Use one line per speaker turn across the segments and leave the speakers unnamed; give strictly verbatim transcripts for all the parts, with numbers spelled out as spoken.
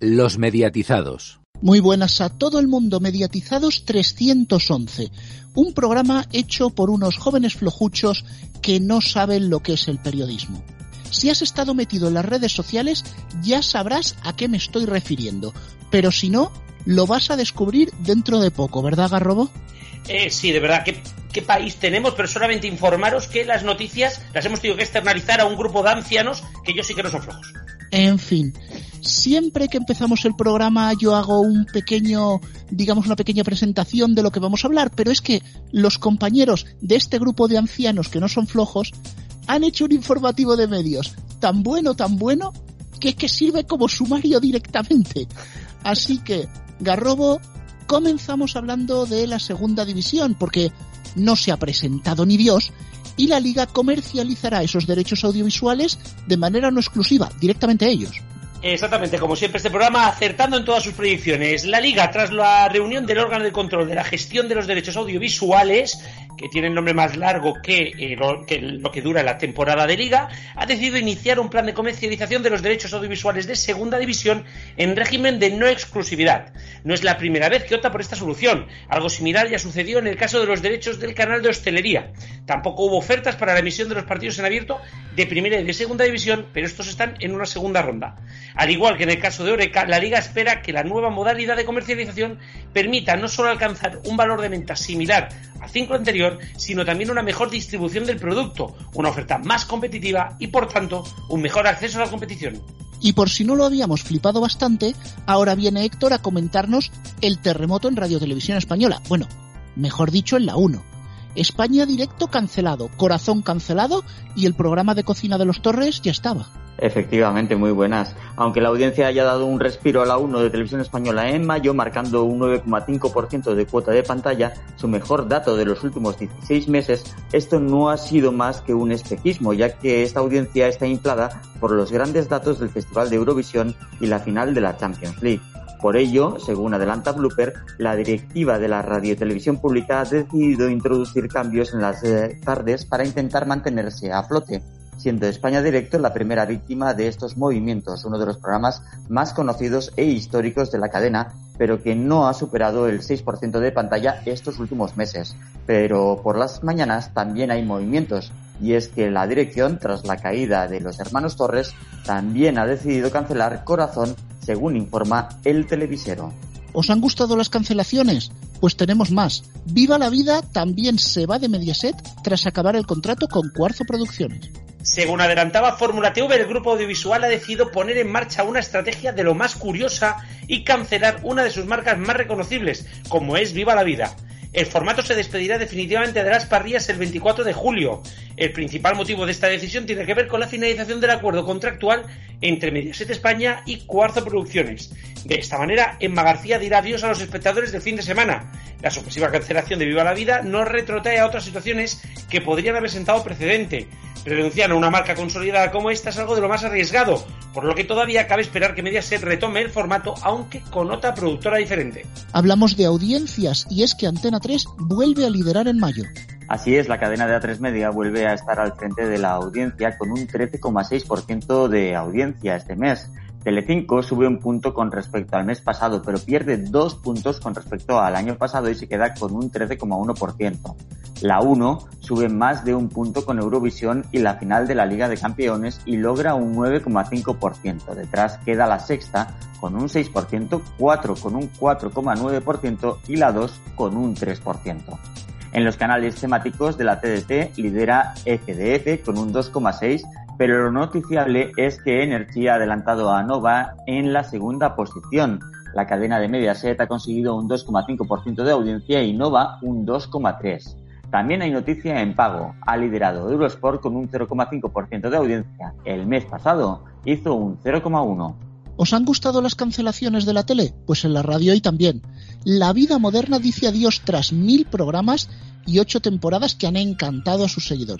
Los mediatizados.
Muy buenas a todo el mundo. Mediatizados trescientos once, un programa hecho por unos jóvenes flojuchos que no saben lo que es el periodismo. Si has estado metido en las redes sociales, ya sabrás a qué me estoy refiriendo, pero si no, lo vas a descubrir dentro de poco, ¿verdad, Garrobo?
Eh, sí, de verdad, ¿qué, qué país tenemos? Pero solamente informaros que las noticias las hemos tenido que externalizar a un grupo de ancianos que yo sí que no son flojos.
En fin, siempre que empezamos el programa yo hago un pequeño, digamos una pequeña presentación de lo que vamos a hablar, pero es que los compañeros de este grupo de ancianos que no son flojos han hecho un informativo de medios tan bueno, tan bueno, que es que sirve como sumario directamente. Así que, Garrobo, comenzamos hablando de la segunda división, porque no se ha presentado ni Dios, y la Liga comercializará esos derechos audiovisuales de manera no exclusiva, directamente a ellos.
Exactamente, como siempre este programa acertando en todas sus predicciones. La Liga, tras la reunión del órgano de control de la gestión de los derechos audiovisuales, que tiene el nombre más largo que, eh, lo, que lo que dura la temporada de Liga, ha decidido iniciar un plan de comercialización de los derechos audiovisuales de segunda división en régimen de no exclusividad. No es la primera vez que opta por esta solución. Algo similar ya sucedió en el caso de los derechos del canal de hostelería. Tampoco hubo ofertas para la emisión de los partidos en abierto de primera y de segunda división, pero estos están en una segunda ronda. Al igual que en el caso de Oreca, la Liga espera que la nueva modalidad de comercialización permita no solo alcanzar un valor de venta similar al ciclo anterior, sino también una mejor distribución del producto, una oferta más competitiva y, por tanto, un mejor acceso a la competición.
Y por si no lo habíamos flipado bastante, ahora viene Héctor a comentarnos el terremoto en Radio Televisión Española. Bueno, mejor dicho, en la uno. España Directo cancelado, Corazón cancelado y el programa de cocina de los Torres ya estaba.
Efectivamente, muy buenas. Aunque la audiencia haya dado un respiro a la uno de Televisión Española en mayo, marcando un nueve coma cinco por ciento de cuota de pantalla, su mejor dato de los últimos dieciséis meses, esto no ha sido más que un espejismo, ya que esta audiencia está inflada por los grandes datos del Festival de Eurovisión y la final de la Champions League. Por ello, según adelanta Blooper, la directiva de la radiotelevisión pública ha decidido introducir cambios en las eh, tardes para intentar mantenerse a flote, siendo España Directo la primera víctima de estos movimientos, uno de los programas más conocidos e históricos de la cadena, pero que no ha superado el seis por ciento de pantalla estos últimos meses. Pero por las mañanas también hay movimientos, y es que la dirección, tras la caída de los hermanos Torres, también ha decidido cancelar Corazón, según informa El Televisero.
¿Os han gustado las cancelaciones? Pues tenemos más. Viva la Vida también se va de Mediaset tras acabar el contrato con Cuarzo Producciones.
Según adelantaba Fórmula T V, el grupo audiovisual ha decidido poner en marcha una estrategia de lo más curiosa y cancelar una de sus marcas más reconocibles, como es Viva la Vida. El formato se despedirá definitivamente de las parrillas el veinticuatro de julio. El principal motivo de esta decisión tiene que ver con la finalización del acuerdo contractual entre Mediaset España y Cuarzo Producciones. De esta manera, Emma García dirá adiós a los espectadores del fin de semana. La sorpresiva cancelación de Viva la Vida no retrotrae a otras situaciones que podrían haber sentado precedente. Renunciar a una marca consolidada como esta es algo de lo más arriesgado, por lo que todavía cabe esperar que Mediaset retome el formato, aunque con otra productora diferente.
Hablamos de audiencias, y es que Antena tres vuelve a liderar en mayo.
Así es, la cadena de A tres Media vuelve a estar al frente de la audiencia con un trece coma seis por ciento de audiencia este mes. Telecinco sube un punto con respecto al mes pasado, pero pierde dos puntos con respecto al año pasado y se queda con un trece coma uno por ciento. La uno sube más de un punto con Eurovisión y la final de la Liga de Campeones y logra un nueve coma cinco por ciento. Detrás queda la sexta con un seis por ciento, cuatro con un cuatro coma nueve por ciento y la dos con un tres por ciento. En los canales temáticos de la T D T lidera F D F con un dos coma seis por ciento, pero lo noticiable es que Energy ha adelantado a Nova en la segunda posición. La cadena de Mediaset ha conseguido un dos coma cinco por ciento de audiencia y Nova un dos coma tres por ciento. También hay noticia en pago. Ha liderado Eurosport con un cero coma cinco por ciento de audiencia. El mes pasado hizo un cero coma uno por ciento.
¿Os han gustado las cancelaciones de la tele? Pues en la radio hoy también. La Vida Moderna dice adiós tras mil programas y ocho temporadas que han encantado a sus seguidores.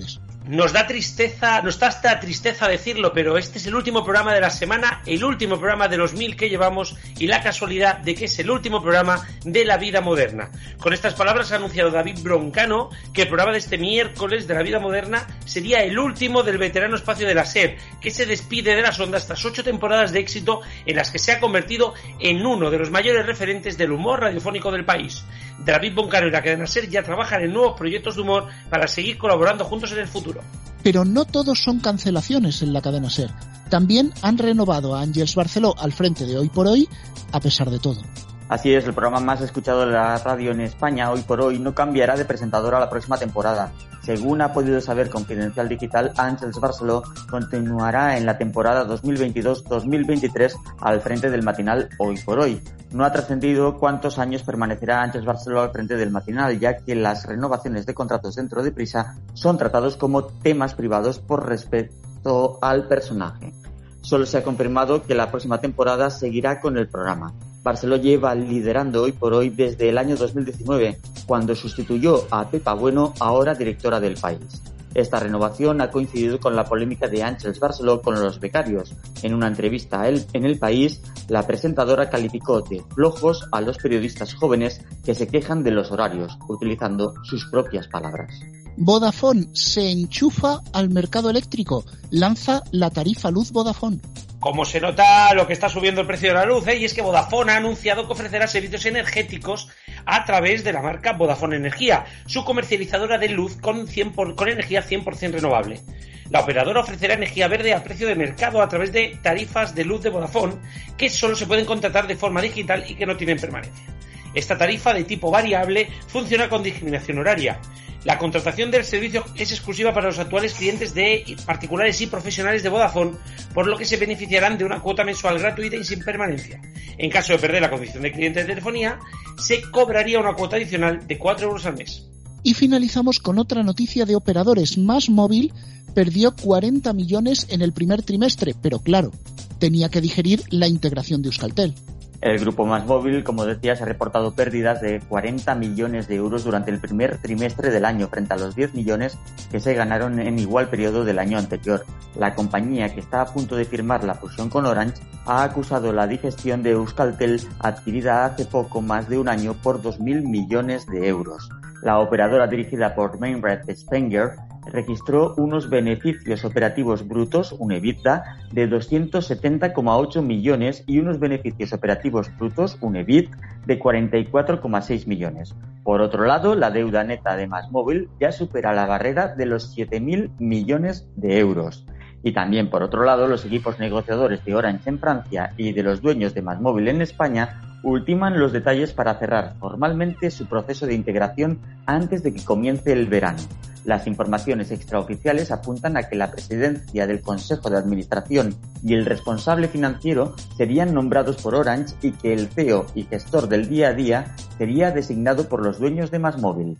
Nos da tristeza, nos da hasta tristeza decirlo, pero este es el último programa de la semana, el último programa de los mil que llevamos y la casualidad de que es el último programa de la vida moderna. Con estas palabras ha anunciado David Broncano que el programa de este miércoles de la vida moderna sería el último del veterano espacio de la SER, que se despide de las ondas tras ocho temporadas de éxito en las que se ha convertido en uno de los mayores referentes del humor radiofónico del país. David Broncano y la cadena SER ya trabajan en nuevos proyectos de humor para seguir colaborando juntos en el futuro.
Pero no todos son cancelaciones en la cadena SER. También han renovado a Àngels Barceló al frente de Hoy por Hoy, a pesar de todo.
Así es, el programa más escuchado de la radio en España, Hoy por Hoy, no cambiará de presentadora la próxima temporada. Según ha podido saber Confidencial Digital, Àngels Barceló continuará en la temporada dos mil veintidós dos mil veintitrés al frente del matinal Hoy por Hoy. No ha trascendido cuántos años permanecerá Àngels Barceló al frente del matinal, ya que las renovaciones de contratos dentro de Prisa son tratados como temas privados por respeto al personaje. Solo se ha confirmado que la próxima temporada seguirá con el programa. Barceló lleva liderando Hoy por Hoy desde el año dos mil diecinueve, cuando sustituyó a Pepa Bueno, ahora directora del País. Esta renovación ha coincidido con la polémica de Àngels Barceló con los becarios. En una entrevista a él, en El País, la presentadora calificó de flojos a los periodistas jóvenes que se quejan de los horarios, utilizando sus propias palabras.
Vodafone se enchufa al mercado eléctrico, lanza la tarifa luz Vodafone.
Como se nota lo que está subiendo el precio de la luz, ¿eh? Y es que Vodafone ha anunciado que ofrecerá servicios energéticos a través de la marca Vodafone Energía, su comercializadora de luz con, cien por, con energía cien por ciento renovable. La operadora ofrecerá energía verde a precio de mercado a través de tarifas de luz de Vodafone que solo se pueden contratar de forma digital y que no tienen permanencia. Esta tarifa de tipo variable funciona con discriminación horaria. La contratación del servicio es exclusiva para los actuales clientes de particulares y profesionales de Vodafone, por lo que se beneficiarán de una cuota mensual gratuita y sin permanencia. En caso de perder la condición de cliente de telefonía, se cobraría una cuota adicional de cuatro euros al mes.
Y finalizamos con otra noticia de operadores. Más Móvil perdió cuarenta millones en el primer trimestre, pero claro, tenía que digerir la integración de Euskaltel.
El grupo Más Móvil, como decías, ha reportado pérdidas de cuarenta millones de euros durante el primer trimestre del año, frente a los diez millones que se ganaron en igual periodo del año anterior. La compañía, que está a punto de firmar la fusión con Orange, ha acusado la digestión de Euskaltel, adquirida hace poco más de un año por dos mil millones de euros. La operadora, dirigida por Meinrad Spenger, registró unos beneficios operativos brutos, un EBITDA, de doscientos setenta coma ocho millones y unos beneficios operativos brutos, un E B I T, de cuarenta y cuatro coma seis millones. Por otro lado, la deuda neta de Más Móvil ya supera la barrera de los siete mil millones de euros. Y también, por otro lado, los equipos negociadores de Orange en Francia y de los dueños de Más Móvil en España ultiman los detalles para cerrar formalmente su proceso de integración antes de que comience el verano. Las informaciones extraoficiales apuntan a que la presidencia del Consejo de Administración y el responsable financiero serían nombrados por Orange y que el C E O y gestor del día a día sería designado por los dueños de Más Móvil.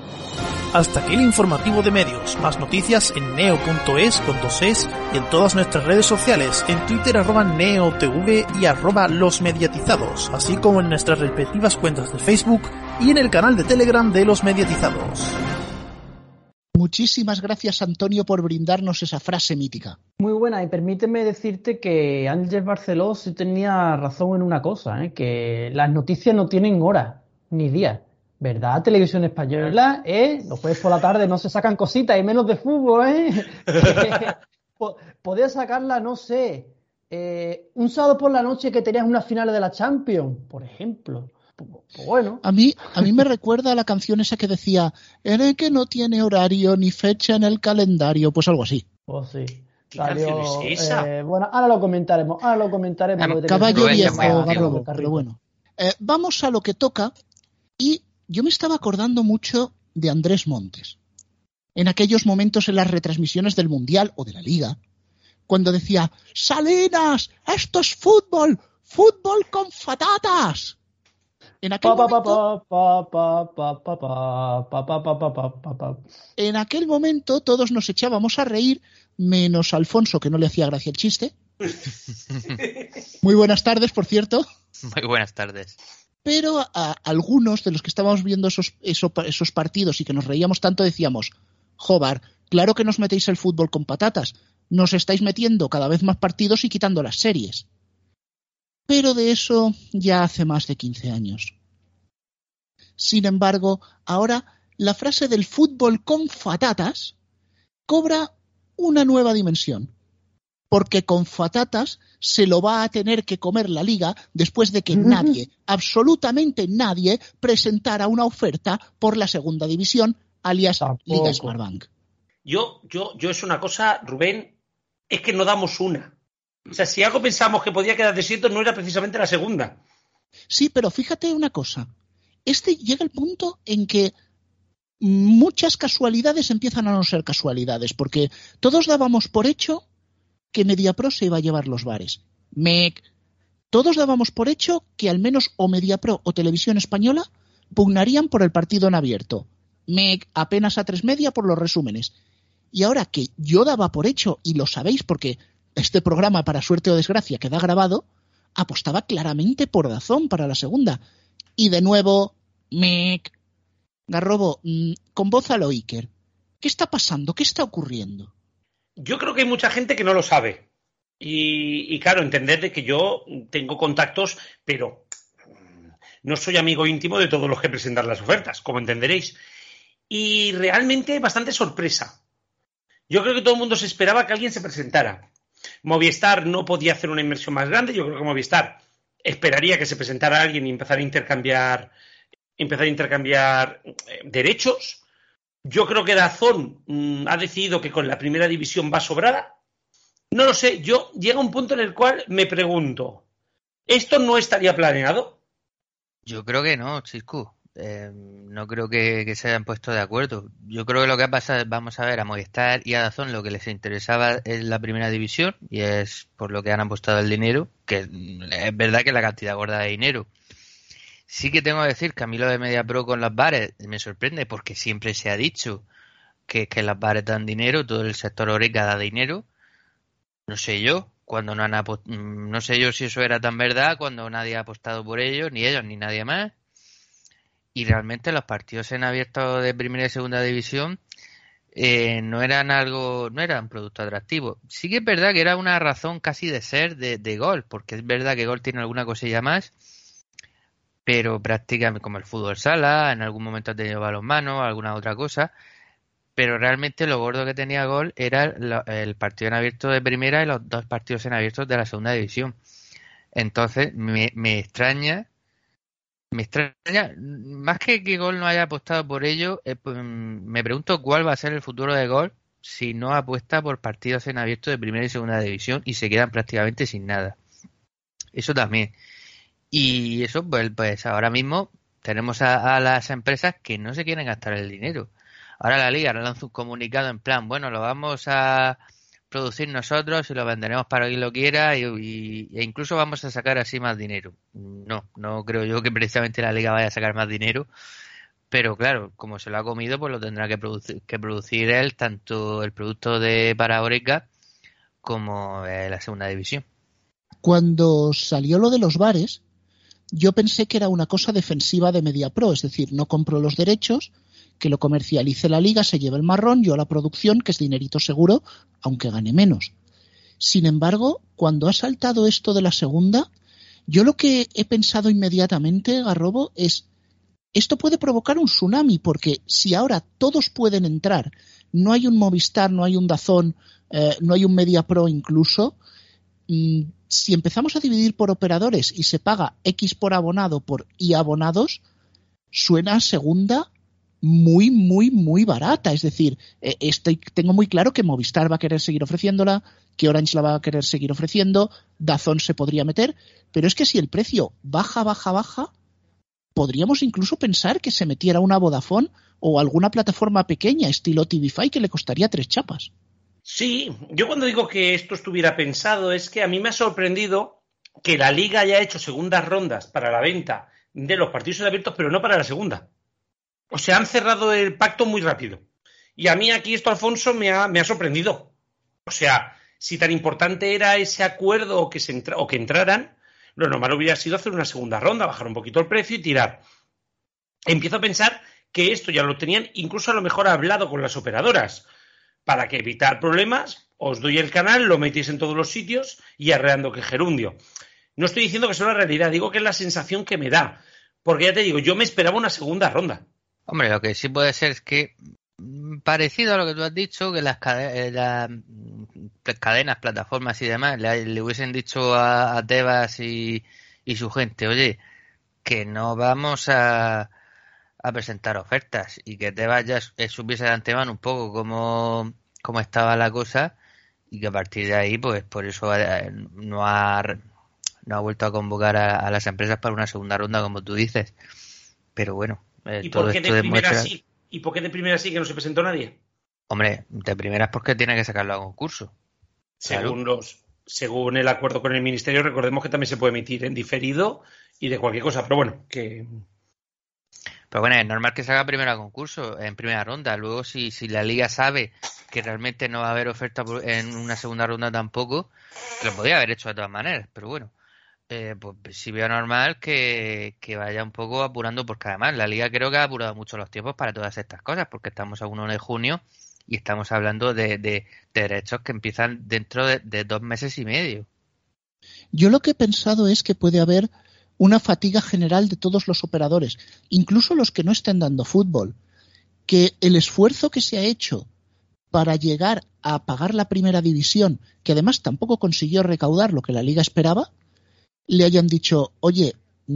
Hasta aquí el informativo de medios. Más noticias en neo punto es con dos es y en todas nuestras redes sociales, en Twitter arroba neotv y arroba los mediatizados, así como en nuestras respectivas cuentas de Facebook y en el canal de Telegram de los mediatizados.
Muchísimas gracias, Antonio, por brindarnos esa frase mítica.
Muy buena, y permíteme decirte que Àngels Barceló sí tenía razón en una cosa, ¿eh? Que las noticias no tienen horas ni días. ¿Verdad? Televisión Española, ¿eh? Los jueves por la tarde no se sacan cositas, y menos de fútbol, ¿eh? Podía sacarla, no sé, eh, un sábado por la noche que tenías una final de la Champions, por ejemplo. Pues, pues bueno.
A mí, a mí me recuerda a la canción esa que decía, en el que no tiene horario ni fecha en el calendario, pues algo así.
Pues sí.
¿Qué canción es esa?
Eh, bueno, ahora lo comentaremos, ahora lo comentaremos.
Um, caballo viejo, Garrobo, pero bueno. Eh, vamos a lo que toca, y yo me estaba acordando mucho de Andrés Montes, en aquellos momentos en las retransmisiones del Mundial o de la Liga, cuando decía, Salinas, esto es fútbol, fútbol con patatas. En aquel momento, en aquel momento todos nos echábamos a reír, menos Alfonso, que no le hacía gracia el chiste. Muy buenas tardes, por cierto.
Muy buenas tardes.
Pero a, a algunos de los que estábamos viendo esos, esos, esos partidos y que nos reíamos tanto decíamos, joder, Claro que nos metéis el fútbol con patatas. Nos estáis metiendo cada vez más partidos y quitando las series. Pero de eso ya hace más de quince años. Sin embargo, ahora la frase del fútbol con patatas cobra una nueva dimensión. Porque con patatas se lo va a tener que comer la Liga después de que nadie, absolutamente nadie, presentara una oferta por la segunda división, alias
Tampoco.
Liga Smartbank.
Yo, yo, yo es una cosa, Rubén, es que no damos una. O sea, si algo pensamos que podía quedar desierto, no era precisamente la segunda.
Sí, pero fíjate una cosa. Este llega el punto en que muchas casualidades empiezan a no ser casualidades, porque todos dábamos por hecho que MediaPro se iba a llevar los bares. Mec. Todos dábamos por hecho que al menos o MediaPro o Televisión Española pugnarían por el partido en abierto. Mec, apenas A tres Media por los resúmenes. Y ahora que yo daba por hecho, y lo sabéis porque este programa, para suerte o desgracia, queda grabado, apostaba claramente por DAZN para la segunda. Y de nuevo, mec. Garrobo, mmm, con voz a lo Iker. ¿Qué está pasando? ¿Qué está ocurriendo?
Yo creo que hay mucha gente que no lo sabe. Y, y claro, entender de que yo tengo contactos, pero no soy amigo íntimo de todos los que presentan las ofertas, como entenderéis. Y realmente bastante sorpresa. Yo creo que todo el mundo se esperaba que alguien se presentara. Movistar no podía hacer una inversión más grande. Yo creo que Movistar esperaría que se presentara alguien y empezar a intercambiar, empezar a intercambiar eh, derechos. Yo creo que DAZN mmm, ha decidido que con la primera división va sobrada. No lo sé, yo llega un punto en el cual me pregunto, ¿esto no estaría planeado?
Yo creo que no, Chiscu. Eh, no creo que, que se hayan puesto de acuerdo. Yo creo que lo que ha pasado, vamos a ver, a Movistar y a DAZN lo que les interesaba es la primera división y es por lo que han apostado el dinero, que es verdad que es la cantidad gorda de dinero. Sí que tengo que decir que a mí lo de MediaPro con las bares me sorprende porque siempre se ha dicho que, que las bares dan dinero, todo el sector oreca da dinero. No sé yo, cuando no han apost- no sé yo si eso era tan verdad cuando nadie ha apostado por ellos, ni ellos ni nadie más. Y realmente los partidos en abierto de primera y segunda división eh, no eran algo, no eran un producto atractivo. Sí que es verdad que era una razón casi de ser de, de Gol, porque es verdad que Gol tiene alguna cosilla más. Pero prácticamente como el fútbol sala, en algún momento ha tenido balonmano, alguna otra cosa, pero realmente lo gordo que tenía Gol era el, el partido en abierto de primera y los dos partidos en abierto de la segunda división. Entonces me, me extraña, me extraña, más que que Gol no haya apostado por ello, eh, pues, me pregunto cuál va a ser el futuro de Gol si no apuesta por partidos en abierto de primera y segunda división y se quedan prácticamente sin nada. Eso también. Y eso, pues, pues ahora mismo tenemos a, a las empresas que no se quieren gastar el dinero. Ahora la Liga nos lanza un comunicado en plan, bueno, lo vamos a producir nosotros y lo venderemos para quien lo quiera y, y, e incluso vamos a sacar así más dinero. No, no creo yo que precisamente la Liga vaya a sacar más dinero, pero claro, como se lo ha comido, pues lo tendrá que producir, que producir él, tanto el producto de para Oreca como eh, la segunda división.
Cuando salió lo de los bares, yo pensé que era una cosa defensiva de MediaPro, es decir, no compro los derechos, que lo comercialice la Liga, se lleve el marrón, yo la producción, que es dinerito seguro, aunque gane menos. Sin embargo, cuando ha saltado esto de la segunda, yo lo que he pensado inmediatamente, Garrobo, es esto puede provocar un tsunami, porque si ahora todos pueden entrar, no hay un Movistar, no hay un DAZN, eh, no hay un MediaPro incluso, mmm, si empezamos a dividir por operadores y se paga X por abonado por y abonados, suena a segunda muy, muy, muy barata. Es decir, eh, estoy, tengo muy claro que Movistar va a querer seguir ofreciéndola, que Orange la va a querer seguir ofreciendo, DAZN se podría meter, pero es que si el precio baja, baja, baja, podríamos incluso pensar que se metiera una Vodafone o alguna plataforma pequeña, estilo Tvify, que le costaría tres chapas.
Sí, yo cuando digo que esto estuviera pensado es que a mí me ha sorprendido que la Liga haya hecho segundas rondas para la venta de los partidos abiertos, pero no para la segunda. O sea, han cerrado el pacto muy rápido. Y a mí aquí esto, Alfonso, me ha, me ha sorprendido. O sea, si tan importante era ese acuerdo o que, se entra, o que entraran, lo normal hubiera sido hacer una segunda ronda, bajar un poquito el precio y tirar. Empiezo a pensar que esto ya lo tenían incluso a lo mejor hablado con las operadoras. para que evitar problemas, os doy el canal, lo metéis en todos los sitios y arreando que gerundio. No estoy diciendo que sea una realidad, digo que es la sensación que me da. Porque ya te digo, yo me esperaba una segunda ronda.
Hombre, lo que sí puede ser es que, parecido a lo que tú has dicho, que las, cade- las cadenas, plataformas y demás le, le hubiesen dicho a, a Tebas y, y su gente, oye, que no vamos a, a presentar ofertas, y que Tebas ya supiese de antemano un poco cómo, cómo estaba la cosa, y que a partir de ahí, pues por eso eh, no ha, no ha vuelto a convocar a, a las empresas para una segunda ronda, como tú dices. Pero bueno, eh,
¿Y
todo
por qué
esto
de primera
demuestra...
sí? ¿Y por qué de primera sí que no se presentó nadie?
Hombre, de primera es porque tiene que sacarlo a concurso.
Según
Claro.
los, según el acuerdo con el ministerio, recordemos que también se puede emitir en diferido y de cualquier cosa, pero bueno, que
Pero bueno, es normal que salga primero a concurso, en primera ronda. Luego, si, si la liga sabe que realmente no va a haber oferta por- en una segunda ronda tampoco, que lo podría haber hecho de todas maneras, pero bueno, eh, pues sí veo normal que, que vaya un poco apurando, porque además la liga creo que ha apurado mucho los tiempos para todas estas cosas, porque estamos a uno de junio y estamos hablando de, de, de derechos que empiezan dentro de, de dos meses y medio.
Yo lo que he pensado es que puede haber una fatiga general de todos los operadores, incluso los que no estén dando fútbol, que el esfuerzo que se ha hecho para llegar a pagar la primera división, que además tampoco consiguió recaudar lo que la liga esperaba, le hayan dicho, oye,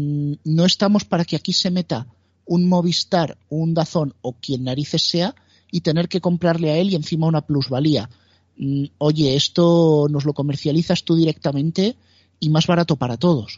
no estamos para que aquí se meta un Movistar, un Dazón o quien narices sea y tener que comprarle a él y encima una plusvalía. Oye, esto nos lo comercializas tú directamente y más barato para todos.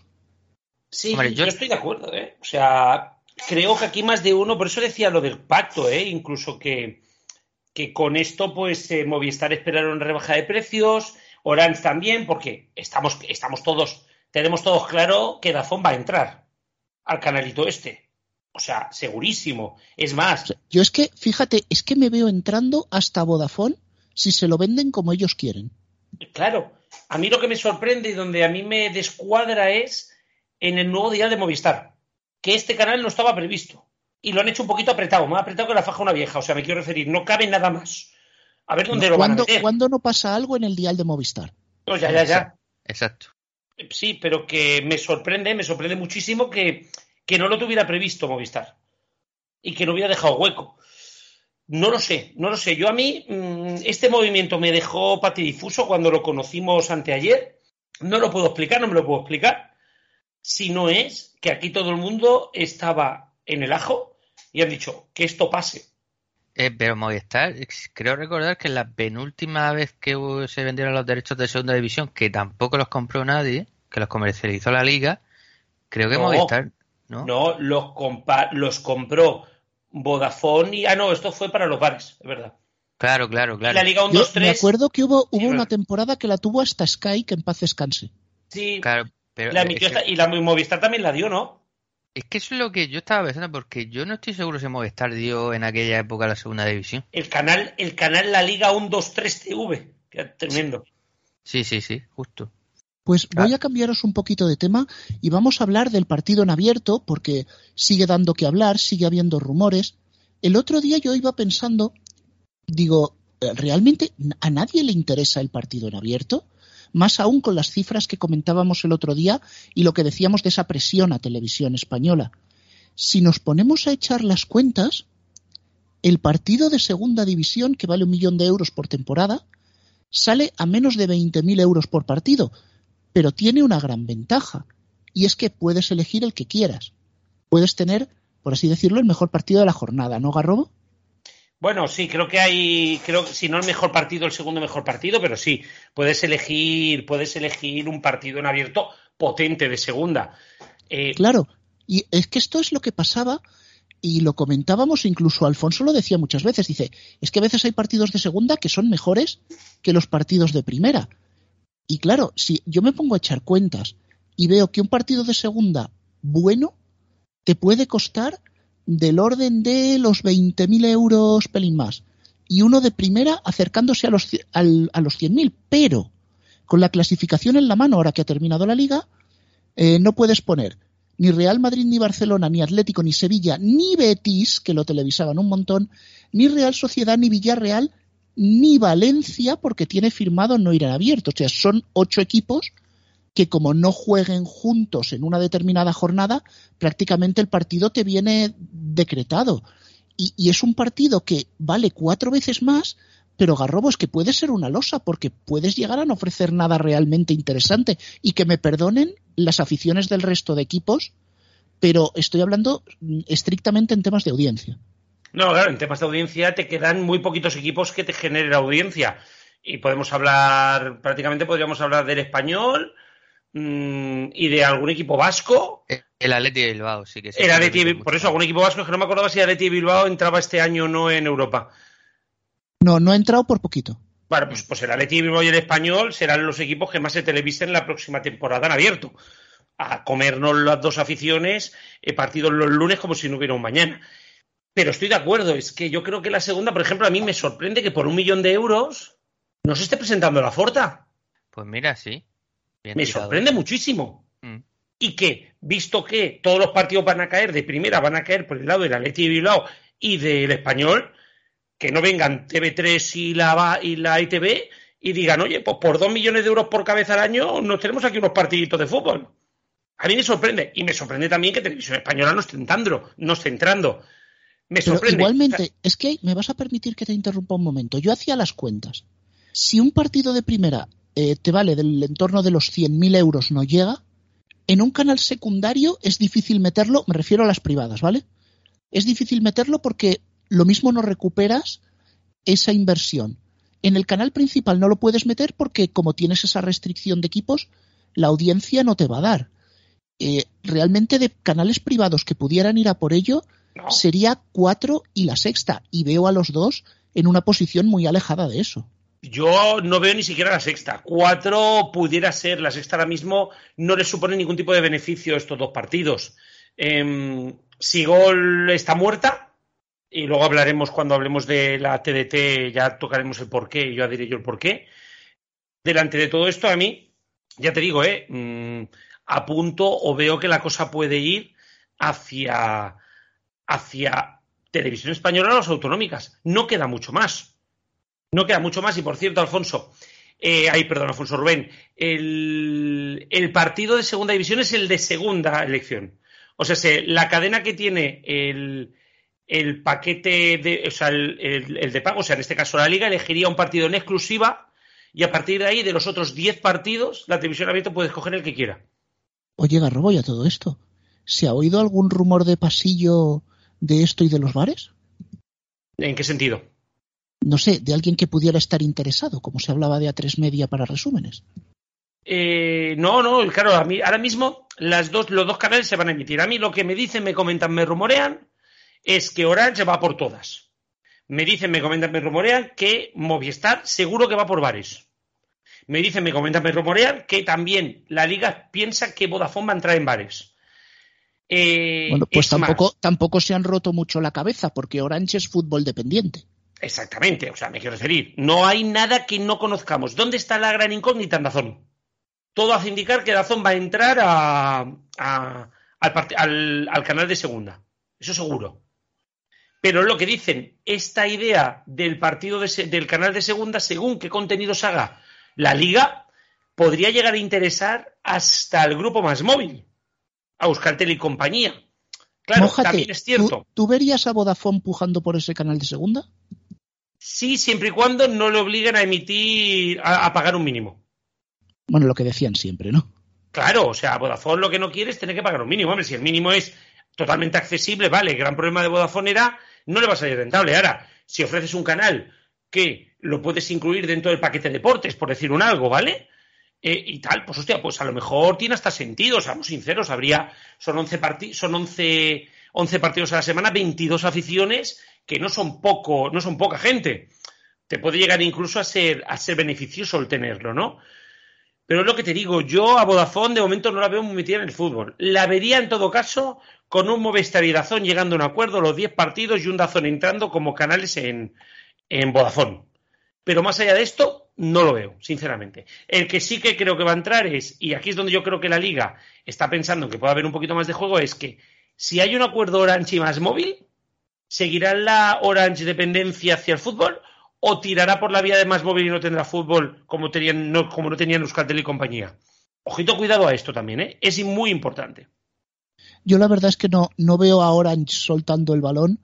sí,
Hombre,
yo...
yo-
estoy de acuerdo, ¿eh? O sea, creo que aquí más de uno, por eso decía lo del pacto, ¿eh? Incluso que, que con esto, pues, eh, Movistar esperaron una rebaja de precios, Orange también, porque estamos, estamos todos, tenemos todos claro que Dazón va a entrar al canalito este. O sea, segurísimo. Es más,
O sea, yo es que, fíjate, es que me veo entrando hasta Vodafone si se lo venden como ellos quieren.
claro, a mí lo que me sorprende y donde a mí me descuadra es en el nuevo dial de Movistar, que este canal no estaba previsto. Y lo han hecho un poquito apretado, más apretado que la faja una vieja. O sea, me quiero referir, no cabe nada más. A ver dónde
No,
lo van a
¿cuándo,
meter.
¿Cuándo no pasa algo en el dial de Movistar?
Pues ya, ya, ya.
Exacto.
Sí, pero que me sorprende, me sorprende muchísimo que, que no lo tuviera previsto Movistar. Y que no hubiera dejado hueco. No lo sé, no lo sé. Yo a mí, este movimiento me dejó patidifuso cuando lo conocimos anteayer. No lo puedo explicar, no me lo puedo explicar. Si no es que aquí todo el mundo estaba en el ajo y han dicho que esto pase.
Eh, pero Movistar, creo recordar que la penúltima vez que hubo- se vendieron los derechos de segunda división, que tampoco los compró nadie, que los comercializó la liga, creo que
No,
Movistar, ¿no?
No, los, compa- los compró Vodafone y... Ah, no, esto fue para los bares, es verdad.
Claro, claro, claro.
La Liga uno
Yo
dos
me
tres...
acuerdo que hubo, hubo
Sí,
una
claro.
temporada que la tuvo hasta Sky, que en paz descanse.
Sí,
Claro, pero
la
es
emitió
que,
esta- y la Movistar también la dio, ¿no?
es que eso es lo que yo estaba pensando, porque yo no estoy seguro si Movistar dio en aquella época la segunda división.
El canal, el canal La Liga uno dos tres T V. Que tremendo.
Sí, sí, sí, justo.
Pues
Ah.
voy a cambiaros un poquito de tema y vamos a hablar del partido en abierto, porque sigue dando que hablar, sigue habiendo rumores. El otro día yo iba pensando, digo, ¿realmente a nadie le interesa el partido en abierto? Más aún con las cifras que comentábamos el otro día y lo que decíamos de esa presión a Televisión Española. Si nos ponemos a echar las cuentas, el partido de segunda división, que vale un millón de euros por temporada, sale a menos de veinte mil euros por partido, pero tiene una gran ventaja, y es que puedes elegir el que quieras. Puedes tener, por así decirlo, el mejor partido de la jornada, ¿no, Garrobo?
Bueno, sí, creo que hay, creo que si no el mejor partido, el segundo mejor partido, pero sí, puedes elegir, puedes elegir un partido en abierto potente de segunda. Eh,
Claro, y es que esto es lo que pasaba, y lo comentábamos, incluso Alfonso lo decía muchas veces, dice, es que a veces hay partidos de segunda que son mejores que los partidos de primera. Y claro, si yo me pongo a echar cuentas y veo que un partido de segunda bueno te puede costar del orden de los veinte mil euros pelín más, y uno de primera acercándose a los, al, a los cien mil, pero con la clasificación en la mano ahora que ha terminado la liga, eh, no puedes poner ni Real Madrid, ni Barcelona, ni Atlético, ni Sevilla, ni Betis, que lo televisaban un montón, ni Real Sociedad, ni Villarreal, ni Valencia porque tiene firmado no ir en abierto. O sea, son ocho equipos que como no jueguen juntos en una determinada jornada, prácticamente el partido te viene decretado. Y, y es un partido que vale cuatro veces más, pero Garrobo, es que puede ser una losa porque puedes llegar a no ofrecer nada realmente interesante. Y que me perdonen las aficiones del resto de equipos, pero estoy hablando estrictamente en temas de audiencia.
No, claro, en temas de audiencia te quedan muy poquitos equipos que te generen audiencia. Y podemos hablar, prácticamente podríamos hablar del Español mmm, y de algún equipo vasco.
El Atleti de Bilbao, sí que sí.
El Atleti, por eso, algún equipo vasco, es que no me acordaba si el Atleti de Bilbao entraba este año o no en Europa.
No, no ha entrado por poquito.
Bueno, pues, pues el Atleti de Bilbao y el Español serán los equipos que más se televisen la próxima temporada en abierto. A comernos las dos aficiones, eh, partidos los lunes como si no hubiera un mañana. Pero estoy de acuerdo, es que yo creo que la segunda, por ejemplo, a mí me sorprende que por un millón de euros no se esté presentando la Forta.
Pues mira, sí.
Bien me tirado. Sorprende muchísimo. Mm. Y que, visto que todos los partidos van a caer de primera, van a caer por el lado del Atleti de Bilbao y del Español, que no vengan T V tres y la, y la I T V y digan, oye, pues por dos millones de euros por cabeza al año nos tenemos aquí unos partiditos de fútbol. A mí me sorprende. Y me sorprende también que Televisión Española no esté entrando. No esté entrando. Me
Pero
sorprende.
Igualmente, o sea, es que me vas a permitir que te interrumpa un momento. Yo hacía las cuentas. Si un partido de primera eh, te vale del entorno de los cien mil euros no llega, en un canal secundario es difícil meterlo, me refiero a las privadas, ¿vale? Es difícil meterlo porque lo mismo no recuperas esa inversión. En el canal principal no lo puedes meter porque como tienes esa restricción de equipos, la audiencia no te va a dar. Eh, realmente de canales privados que pudieran ir a por ello no. Sería cuatro y la Sexta, y veo a los dos en una posición muy alejada de eso.
Yo no veo ni siquiera la Sexta. Cuatro pudiera ser, la Sexta ahora mismo no le supone ningún tipo de beneficio a estos dos partidos. Eh, Sigol está muerta y luego hablaremos cuando hablemos de la T D T, ya tocaremos el porqué y ya diré yo el porqué. Delante de todo esto, a mí, ya te digo, eh, mmm, apunto o veo que la cosa puede ir hacia, hacia Televisión Española o las autonómicas. No queda mucho más. No queda mucho más. Y por cierto, Alfonso, eh, ay, perdón, Alfonso Rubén, el, el partido de segunda división es el de segunda elección. O sea, se, la cadena que tiene el, el paquete de, o sea, el, el, el de pago, o sea, en este caso la Liga, elegiría un partido en exclusiva y a partir de ahí, de los otros diez partidos, la televisión abierta puede escoger el que quiera.
Oye, Garrobo, ¿y a todo esto? ¿Se ha oído algún rumor de pasillo de esto y de los bares?
¿En qué sentido?
No sé, de alguien que pudiera estar interesado, como se hablaba de A tres Media para resúmenes.
Eh, no, no, claro, a mí, ahora mismo las dos, los dos canales se van a emitir. A mí lo que me dicen, me comentan, me rumorean, es que Orange va por todas. Me dicen, me comentan, me rumorean que Movistar seguro que va por bares. Me dicen, me comentan, me rumorean que también la Liga piensa que Vodafone va a entrar en bares. Eh,
bueno, pues tampoco, tampoco se han roto mucho la cabeza porque Orange es fútbol dependiente.
Exactamente, o sea, me quiero referir. No hay nada que no conozcamos. ¿Dónde está la gran incógnita en DAZN? Todo hace indicar que DAZN va a entrar a, a, al, al, al canal de segunda. Eso seguro. Pero lo que dicen, esta idea del partido de, del canal de segunda, según qué contenidos haga la Liga, podría llegar a interesar hasta el grupo Más Móvil, a Euskaltel y compañía. Claro, Mójate, también es cierto.
¿tú, ¿Tú verías a Vodafone pujando por ese canal de segunda?
Sí, siempre y cuando no le obliguen a emitir, a, a pagar un mínimo.
Bueno, lo que decían siempre, ¿no?
Claro, o sea, Vodafone lo que no quiere es tener que pagar un mínimo. Hombre, si el mínimo es totalmente accesible, vale, el gran problema de Vodafone era, no le va a salir rentable. Ahora, si ofreces un canal que lo puedes incluir dentro del paquete de deportes, por decir un algo, ¿vale? Eh, y tal, pues hostia, pues a lo mejor tiene hasta sentido, seamos sinceros, habría, son once partidos, son once, once partidos a la semana, veintidós aficiones, que no son poco, no son poca gente. Te puede llegar incluso a ser, a ser beneficioso el tenerlo, ¿no? Pero es lo que te digo, yo a Vodafone de momento no la veo muy metida en el fútbol. La vería en todo caso con un Movistar y DAZN llegando a un acuerdo, los diez partidos y un DAZN entrando como canales en, en Vodafone. Pero más allá de esto, no lo veo, sinceramente. El que sí que creo que va a entrar es, y aquí es donde yo creo que la Liga está pensando que puede haber un poquito más de juego, es que si hay un acuerdo Orange y Más Móvil, ¿seguirá la Orange dependencia hacia el fútbol o tirará por la vía de Más Móvil y no tendrá fútbol como tenían, no, como no tenían Euskaltel y compañía. Ojito, cuidado a esto también, ¿eh? Es muy importante.
Yo la verdad es que no, no veo a Orange soltando el balón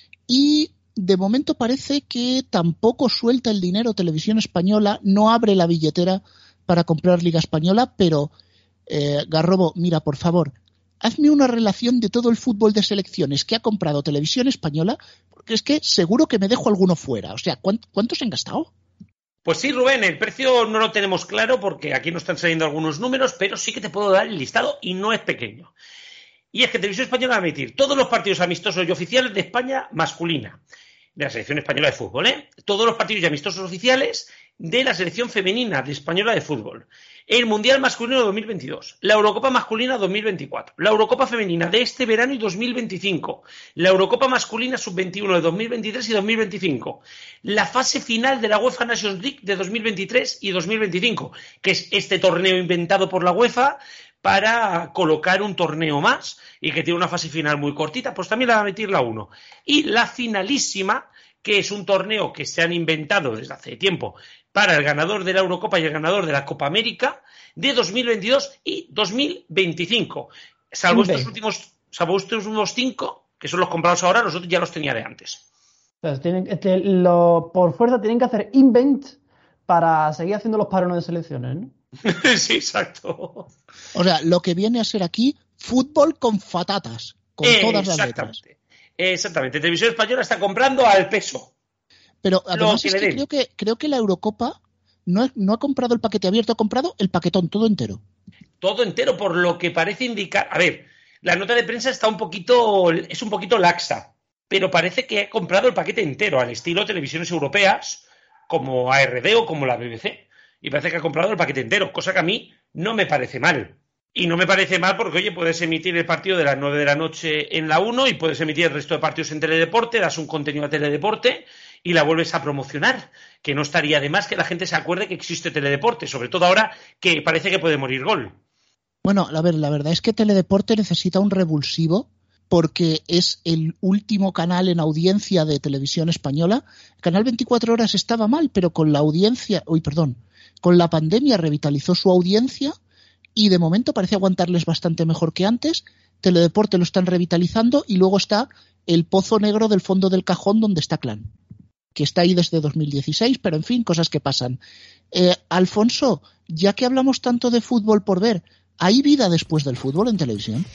y de momento parece que tampoco suelta el dinero Televisión Española, no abre la billetera para comprar Liga Española, pero eh, Garrobo, mira, por favor, hazme una relación de todo el fútbol de selecciones que ha comprado Televisión Española, porque es que seguro que me dejo alguno fuera. O sea, ¿cuánto, ¿cuántos han gastado?
Pues sí, Rubén, el precio no lo tenemos claro porque aquí no están saliendo algunos números, pero sí que te puedo dar el listado y no es pequeño. Y es que Televisión Española va a emitir todos los partidos amistosos y oficiales de España masculina, de la selección española de fútbol, ¿eh? Todos los partidos y amistosos oficiales de la selección femenina de española de fútbol, el Mundial masculino dos mil veintidós, la Eurocopa masculina dos mil veinticuatro, la Eurocopa femenina de este verano y dos mil veinticinco, la Eurocopa masculina sub veintiuno de dos mil veintitrés y dos mil veinticinco, la fase final de la UEFA Nations League de dos mil veintitrés y dos mil veinticinco, que es este torneo inventado por la UEFA para colocar un torneo más y que tiene una fase final muy cortita, pues también la va a meter la uno. Y la finalísima, que es un torneo que se han inventado desde hace tiempo para el ganador de la Eurocopa y el ganador de la Copa América de dos mil veintidós y dos mil veinticinco. Salvo estos últimos, salvo estos últimos cinco, que son los comprados ahora, los otros ya los tenía de antes.
Entonces, tienen, este, lo, por fuerza tienen que hacer invent para seguir haciendo los parones de selecciones, ¿no?
Sí, exacto.
O sea, lo que viene a ser aquí fútbol con fatatas, con
eh,
todas las letras.
Exactamente. Televisión Española está comprando al peso.
Pero además
que
es que creo, que creo que la Eurocopa no, no ha comprado el paquete abierto, ha comprado el paquetón, todo entero.
Todo entero, por lo que parece indicar. A ver, la nota de prensa está un poquito, es un poquito laxa, pero parece que ha comprado el paquete entero, al estilo televisiones europeas, como A R D o como la B B C. Y parece que ha comprado el paquete entero, cosa que a mí no me parece mal. Y no me parece mal porque, oye, puedes emitir el partido de las nueve de la noche en la uno y puedes emitir el resto de partidos en Teledeporte, das un contenido a Teledeporte y la vuelves a promocionar. Que no estaría de más que la gente se acuerde que existe Teledeporte, sobre todo ahora que parece que puede morir gol.
Bueno, a ver, la verdad es que Teledeporte necesita un revulsivo porque es el último canal en audiencia de Televisión Española. El canal veinticuatro horas estaba mal, pero con la audiencia... Uy, perdón. Con la pandemia revitalizó su audiencia y de momento parece aguantarles bastante mejor que antes. Teledeporte lo están revitalizando y luego está el pozo negro del fondo del cajón donde está Clan, que está ahí desde dos mil dieciséis, pero en fin, cosas que pasan. Eh, Alfonso, ya que hablamos tanto de fútbol por ver, ¿hay vida después del fútbol en televisión?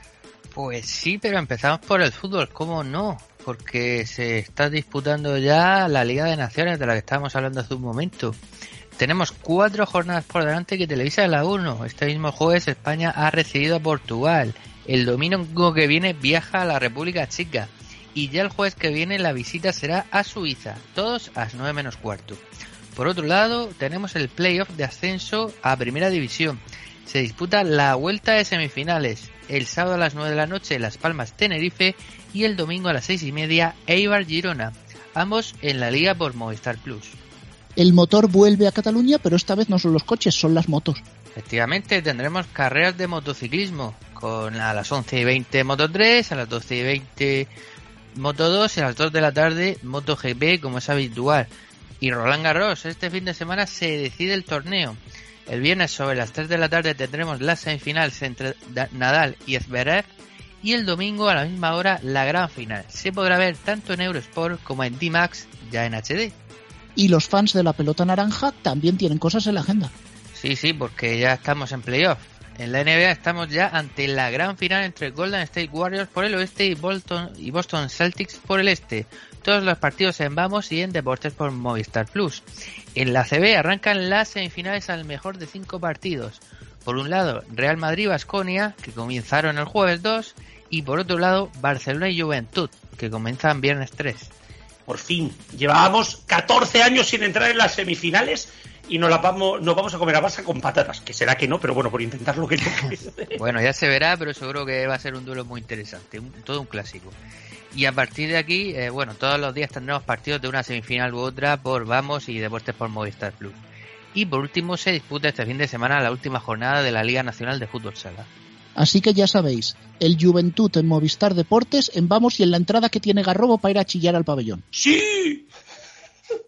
Pues sí, pero empezamos por el fútbol, ¿cómo no? Porque se está disputando ya la Liga de Naciones de la que estábamos hablando hace un momento. Tenemos cuatro jornadas por delante que televisa la uno. Este mismo jueves España ha recibido a Portugal. El domingo que viene viaja a la República Checa. Y ya el jueves que viene la visita será a Suiza. Todos a las nueve menos cuarto. Por otro lado, tenemos el playoff de ascenso a Primera División. Se disputa la vuelta de semifinales. El sábado a las nueve de la noche Las Palmas Tenerife y el domingo a las seis y media Eibar Girona. Ambos en la liga por Movistar Plus.
El motor vuelve a Cataluña, pero esta vez no son los coches, son las motos.
Efectivamente, tendremos carreras de motociclismo, con a las once y veinte Moto tres, a las doce y veinte Moto dos y a las dos de la tarde MotoGP, como es habitual. Y Roland Garros, este fin de semana se decide el torneo. El viernes sobre las tres de la tarde tendremos las semifinales entre Nadal y Zverev, y el domingo a la misma hora la gran final. Se podrá ver tanto en Eurosport como en D-Max, ya en H D.
Y los fans de la pelota naranja también tienen cosas en la agenda.
Sí, sí, porque ya estamos en playoff. En la N B A estamos ya ante la gran final entre Golden State Warriors por el oeste y Boston, y Boston Celtics por el este. Todos los partidos en Vamos y en Deportes por Movistar Plus. En la C B arrancan las semifinales al mejor de cinco partidos. Por un lado, Real Madrid-Baskonia, que comenzaron el jueves dos, y por otro lado, Barcelona y Juventud, que comienzan viernes tres.
Por fin, llevábamos catorce años sin entrar en las semifinales y nos, la vamos, nos vamos a comer a Barça con patatas, que será que no, pero bueno, por intentar lo que toque.
Bueno, ya se verá, pero seguro que va a ser un duelo muy interesante, un, todo un clásico. Y a partir de aquí, eh, bueno, todos los días tendremos partidos de una semifinal u otra por Vamos y Deportes por Movistar Plus. Y por último se disputa este fin de semana la última jornada de la Liga Nacional de Fútbol Sala.
Así que ya sabéis, el Juventud en Movistar Deportes, en Vamos y en la entrada que tiene Garrobo para ir a chillar al pabellón.
¡Sí!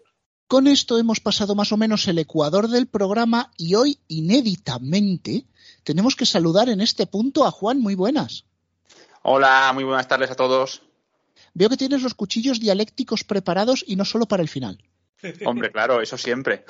Con esto hemos pasado más o menos el ecuador del programa y hoy, inéditamente, tenemos que saludar en este punto a Juan. Muy buenas.
Hola, muy buenas tardes a todos.
Veo que tienes los cuchillos dialécticos preparados y no solo para el final.
Hombre, claro, eso siempre.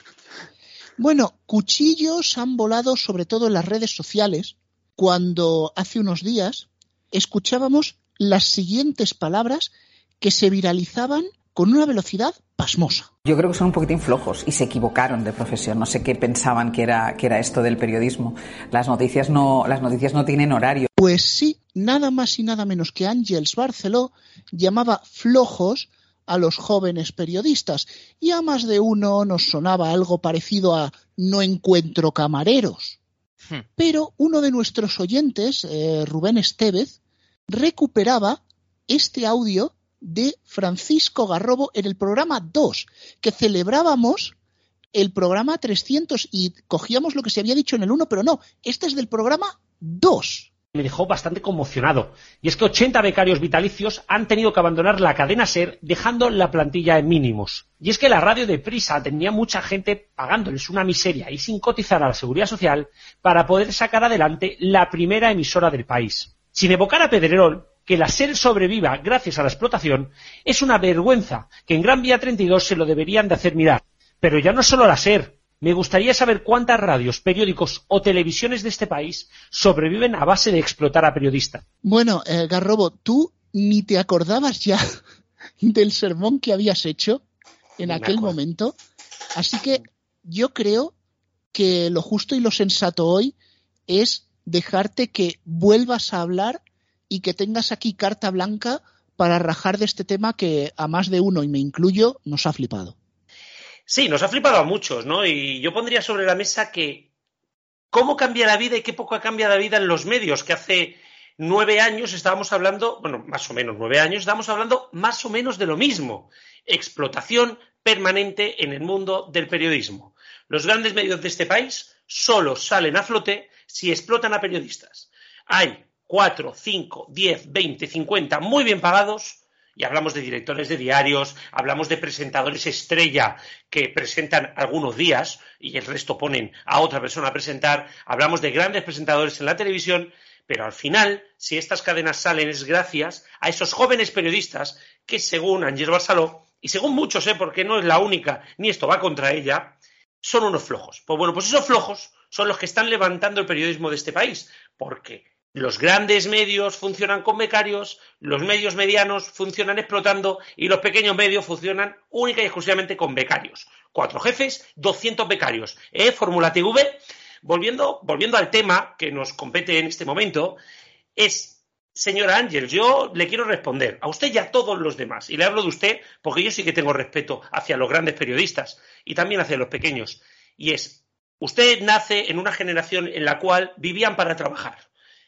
Bueno, cuchillos han volado sobre todo en las redes sociales cuando hace unos días escuchábamos las siguientes palabras que se viralizaban con una velocidad pasmosa.
Yo creo que son un poquitín flojos y se equivocaron de profesión. No sé qué pensaban que era, que era esto del periodismo. Las noticias no, las noticias no tienen horario.
Pues sí, nada más y nada menos que Àngels Barceló llamaba flojos a los jóvenes periodistas y a más de uno nos sonaba algo parecido a no encuentro camareros. Hmm. Pero uno de nuestros oyentes, eh, Rubén Estevez, recuperaba este audio de Francisco Garrobo en el programa dos, que celebrábamos el programa trescientos y cogíamos lo que se había dicho en el uno, pero no, este es del programa dos.
Me dejó bastante conmocionado, y es que ochenta becarios vitalicios han tenido que abandonar la cadena SER dejando la plantilla en mínimos. Y es que la radio de Prisa tenía mucha gente pagándoles una miseria y sin cotizar a la Seguridad Social para poder sacar adelante la primera emisora del país. Sin evocar a Pedrerol, que la SER sobreviva gracias a la explotación es una vergüenza que en Gran Vía treinta y dos se lo deberían de hacer mirar. Pero ya no solo la SER. Me gustaría saber cuántas radios, periódicos o televisiones de este país sobreviven a base de explotar a periodistas.
Bueno, eh, Garrobo, tú ni te acordabas ya del sermón que habías hecho en aquel momento. Así que yo creo que lo justo y lo sensato hoy es dejarte que vuelvas a hablar y que tengas aquí carta blanca para rajar de este tema que a más de uno, y me incluyo, nos ha flipado.
Sí, nos ha flipado a muchos, ¿no? Y yo pondría sobre la mesa que cómo cambia la vida y qué poco cambia la vida en los medios, que hace nueve años estábamos hablando, bueno, más o menos nueve años, estábamos hablando más o menos de lo mismo. Explotación permanente en el mundo del periodismo. Los grandes medios de este país solo salen a flote si explotan a periodistas. Hay cuatro, cinco, diez, veinte, cincuenta muy bien pagados. Y hablamos de directores de diarios, hablamos de presentadores estrella que presentan algunos días y el resto ponen a otra persona a presentar. Hablamos de grandes presentadores en la televisión, pero al final, si estas cadenas salen es gracias a esos jóvenes periodistas que, según Àngels Barceló, y según muchos, ¿eh? Porque no es la única, ni esto va contra ella, son unos flojos. Pues bueno, pues esos flojos son los que están levantando el periodismo de este país, porque los grandes medios funcionan con becarios, los medios medianos funcionan explotando y los pequeños medios funcionan única y exclusivamente con becarios. Cuatro jefes, doscientos becarios. ¿Eh? Fórmula T V. Volviendo, volviendo al tema que nos compete en este momento, es, señora Àngels, yo le quiero responder a usted y a todos los demás. Y le hablo de usted porque yo sí que tengo respeto hacia los grandes periodistas y también hacia los pequeños. Y es, usted nace en una generación en la cual vivían para trabajar.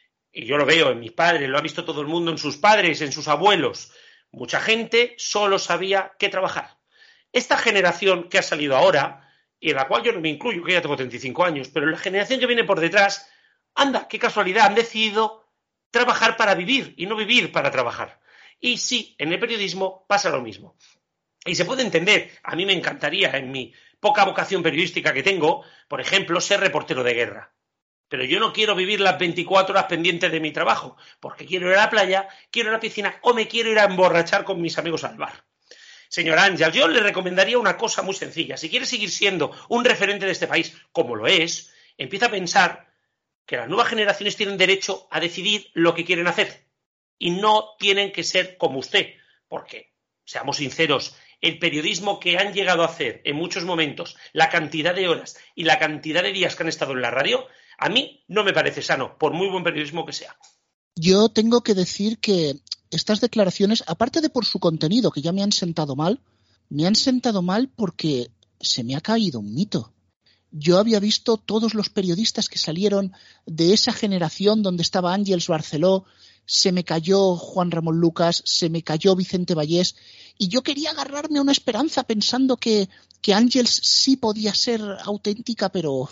Y yo lo veo en mis padres, lo ha visto todo el mundo, en sus padres, en sus abuelos. Mucha gente solo sabía qué trabajar. Esta generación que ha salido ahora, y en la cual yo no me incluyo, que ya tengo treinta y cinco años, pero la generación que viene por detrás, anda, qué casualidad, han decidido trabajar para vivir y no vivir para trabajar. Y sí, en el periodismo pasa lo mismo. Y se puede entender, a mí me encantaría, en mi poca vocación periodística que tengo, por ejemplo, ser reportero de guerra. Pero yo no quiero vivir las veinticuatro horas pendientes de mi trabajo, porque quiero ir a la playa, quiero ir a la piscina o me quiero ir a emborrachar con mis amigos al bar. Señora Àngels, yo le recomendaría una cosa muy sencilla. Si quiere seguir siendo un referente de este país, como lo es, empieza a pensar que las nuevas generaciones tienen derecho a decidir lo que quieren hacer. Y no tienen que ser como usted, porque, seamos sinceros, el periodismo que han llegado a hacer en muchos momentos, la cantidad de horas y la cantidad de días que han estado en la radio, a mí no me parece sano, por muy buen periodismo que sea.
Yo tengo que decir que estas declaraciones, aparte de por su contenido, que ya me han sentado mal, me han sentado mal porque se me ha caído un mito. Yo había visto todos los periodistas que salieron de esa generación donde estaba Àngels Barceló, se me cayó Juan Ramón Lucas, se me cayó Vicente Vallés, y yo quería agarrarme a una esperanza pensando que, que Àngels sí podía ser auténtica, pero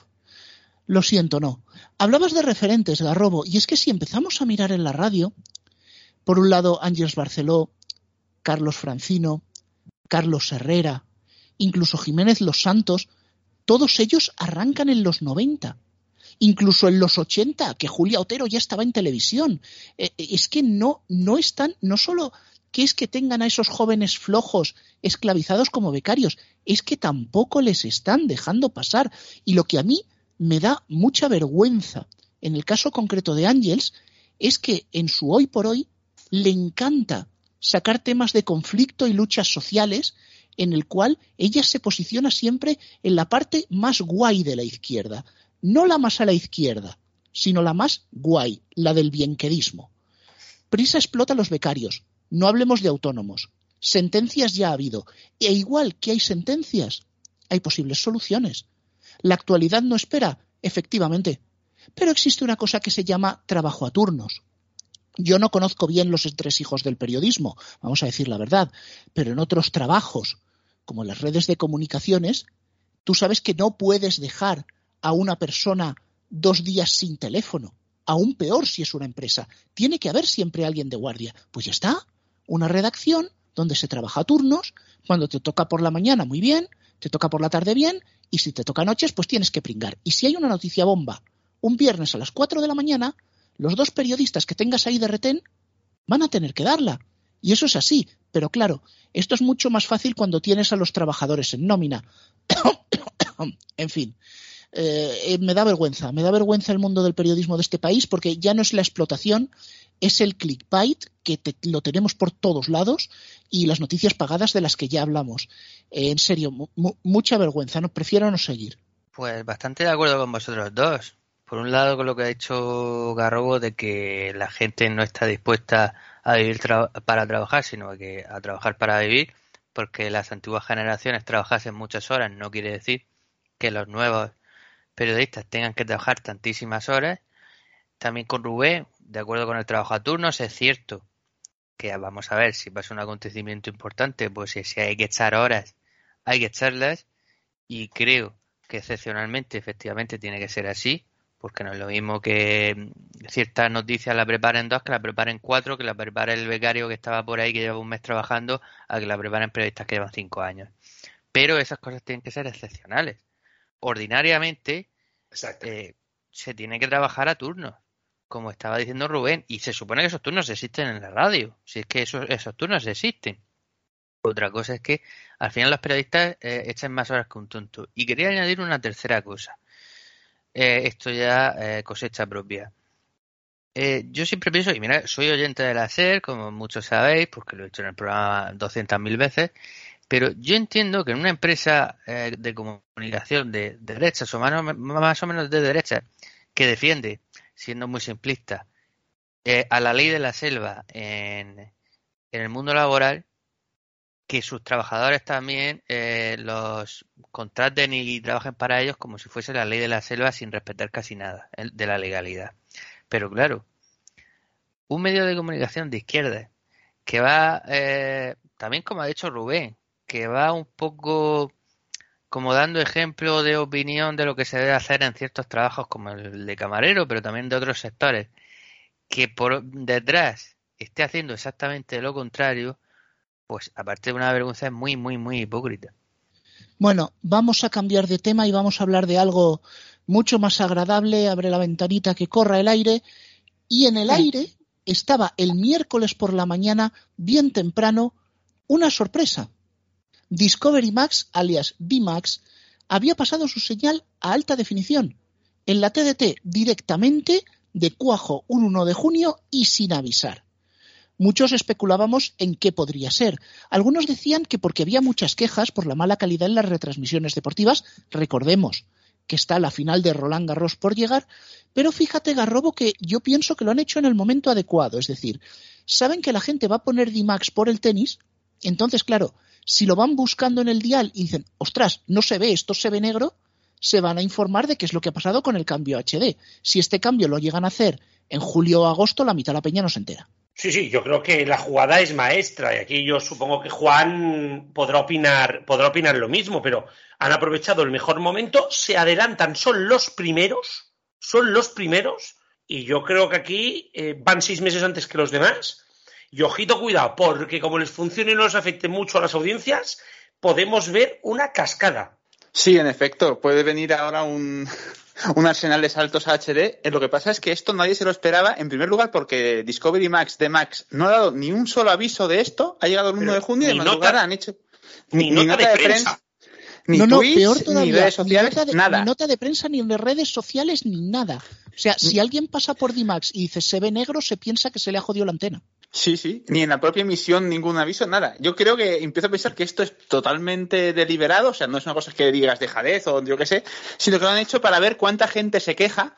lo siento, no. Hablabas de referentes, Garrobo, y es que si empezamos a mirar en la radio, por un lado Àngels Barceló, Carlos Francino, Carlos Herrera, incluso Jiménez Los Santos, todos ellos arrancan en los noventa. Incluso en los ochenta, que Julia Otero ya estaba en televisión. Eh, es que no, no están, no solo que es que tengan a esos jóvenes flojos esclavizados como becarios, es que tampoco les están dejando pasar. Y lo que a mí me da mucha vergüenza, en el caso concreto de Ángels, es que en su hoy por hoy le encanta sacar temas de conflicto y luchas sociales, en el cual ella se posiciona siempre en la parte más guay de la izquierda. No la más a la izquierda, sino la más guay, la del bienquedismo. Prisa explota a los becarios. No hablemos de autónomos. Sentencias ya ha habido. E igual que hay sentencias, hay posibles soluciones. La actualidad no espera, efectivamente. Pero existe una cosa que se llama trabajo a turnos. Yo no conozco bien los entresijos del periodismo, vamos a decir la verdad, pero en otros trabajos, como las redes de comunicaciones, tú sabes que no puedes dejar a una persona dos días sin teléfono. Aún peor si es una empresa. Tiene que haber siempre alguien de guardia. Pues ya está. Una redacción donde se trabaja a turnos. Cuando te toca por la mañana, muy bien. Te toca por la tarde, bien. Y si te toca noches, pues tienes que pringar. Y si hay una noticia bomba un viernes a las cuatro de la mañana, los dos periodistas que tengas ahí de retén van a tener que darla. Y eso es así. Pero claro, esto es mucho más fácil cuando tienes a los trabajadores en nómina. En fin. Eh, me da vergüenza, me da vergüenza el mundo del periodismo de este país, porque ya no es la explotación, es el clickbait, que te, lo tenemos por todos lados, y las noticias pagadas de las que ya hablamos. Eh, en serio, mu- mucha vergüenza, no prefiero no seguir.
Pues bastante de acuerdo con vosotros dos. Por un lado, con lo que ha dicho Garrobo, de que la gente no está dispuesta a vivir tra- para trabajar, sino que a trabajar para vivir, porque las antiguas generaciones trabajasen muchas horas, no quiere decir que los nuevos periodistas tengan que trabajar tantísimas horas. También con Rubén, de acuerdo con el trabajo a turnos, es cierto que vamos a ver si pasa un acontecimiento importante, pues si, si hay que echar horas, hay que echarlas, y creo que excepcionalmente efectivamente tiene que ser así, porque no es lo mismo que ciertas noticias la preparen dos, que la preparen cuatro, que la prepare el becario que estaba por ahí que lleva un mes trabajando, a que la preparen periodistas que llevan cinco años. Pero esas cosas tienen que ser excepcionales. Ordinariamente eh, se tiene que trabajar a turnos, como estaba diciendo Rubén, y se supone que esos turnos existen en la radio, si es que esos, esos turnos existen. Otra cosa es que al final los periodistas eh, echen más horas que un tonto. Y quería añadir una tercera cosa. Eh, esto ya eh, cosecha propia. Eh, yo siempre pienso, y mira, soy oyente de la SER, como muchos sabéis, porque lo he hecho en el programa doscientas mil veces, pero yo entiendo que en una empresa eh, de comunicación de, de derechas o más, más o menos de derechas que defiende, siendo muy simplista, eh, a la ley de la selva en, en el mundo laboral, que sus trabajadores también eh, los contraten y trabajen para ellos como si fuese la ley de la selva, sin respetar casi nada de la legalidad. Pero claro, un medio de comunicación de izquierda que va, eh, también como ha dicho Rubén, que va un poco como dando ejemplo de opinión de lo que se debe hacer en ciertos trabajos como el de camarero, pero también de otros sectores, que por detrás esté haciendo exactamente lo contrario, pues aparte de una vergüenza es muy, muy, muy hipócrita.
Bueno, vamos a cambiar de tema y vamos a hablar de algo mucho más agradable. Abre la ventanita, que corra el aire. Y en el aire estaba el miércoles por la mañana, bien temprano, una sorpresa. Discovery Max, alias B Max, había pasado su señal a alta definición en la T D T directamente, de cuajo, un uno de junio y sin avisar. Muchos especulábamos en qué podría ser. Algunos decían que porque había muchas quejas por la mala calidad en las retransmisiones deportivas. Recordemos que está la final de Roland Garros por llegar, pero fíjate, Garrobo, que yo pienso que lo han hecho en el momento adecuado. Es decir, saben que la gente va a poner D Max por el tenis, entonces, claro, si lo van buscando en el dial y dicen, ostras, no se ve, esto se ve negro, se van a informar de qué es lo que ha pasado con el cambio H D. Si este cambio lo llegan a hacer en julio o agosto, la mitad de la peña no se entera.
Sí, sí, yo creo que la jugada es maestra, y aquí yo supongo que Juan podrá opinar, podrá opinar lo mismo, pero han aprovechado el mejor momento, se adelantan, son los primeros, son los primeros, y yo creo que aquí eh, van seis meses antes que los demás. Y ojito, cuidado, porque como les funcione y no les afecte mucho a las audiencias, podemos ver una cascada.
Sí, en efecto, puede venir ahora un, un arsenal de saltos a H D. Lo que pasa es que esto nadie se lo esperaba, en primer lugar porque Discovery Max de Max no ha dado ni un solo aviso de esto, ha llegado el uno de junio y de madrugada han hecho
ni, ni nota, nota de, de prensa. prensa.
Ni
no, no,
tweets,
peor todavía,
ni redes sociales,
ni nota, de,
nada.
Ni nota de prensa, ni en redes sociales, ni nada. O sea, si alguien pasa por D MAX y dice se ve negro, se piensa que se le ha jodido la antena.
Sí, sí, ni en la propia emisión ningún aviso, nada. Yo creo que empiezo a pensar que esto es totalmente deliberado, o sea, no es una cosa que digas dejadez o yo qué sé, sino que lo han hecho para ver cuánta gente se queja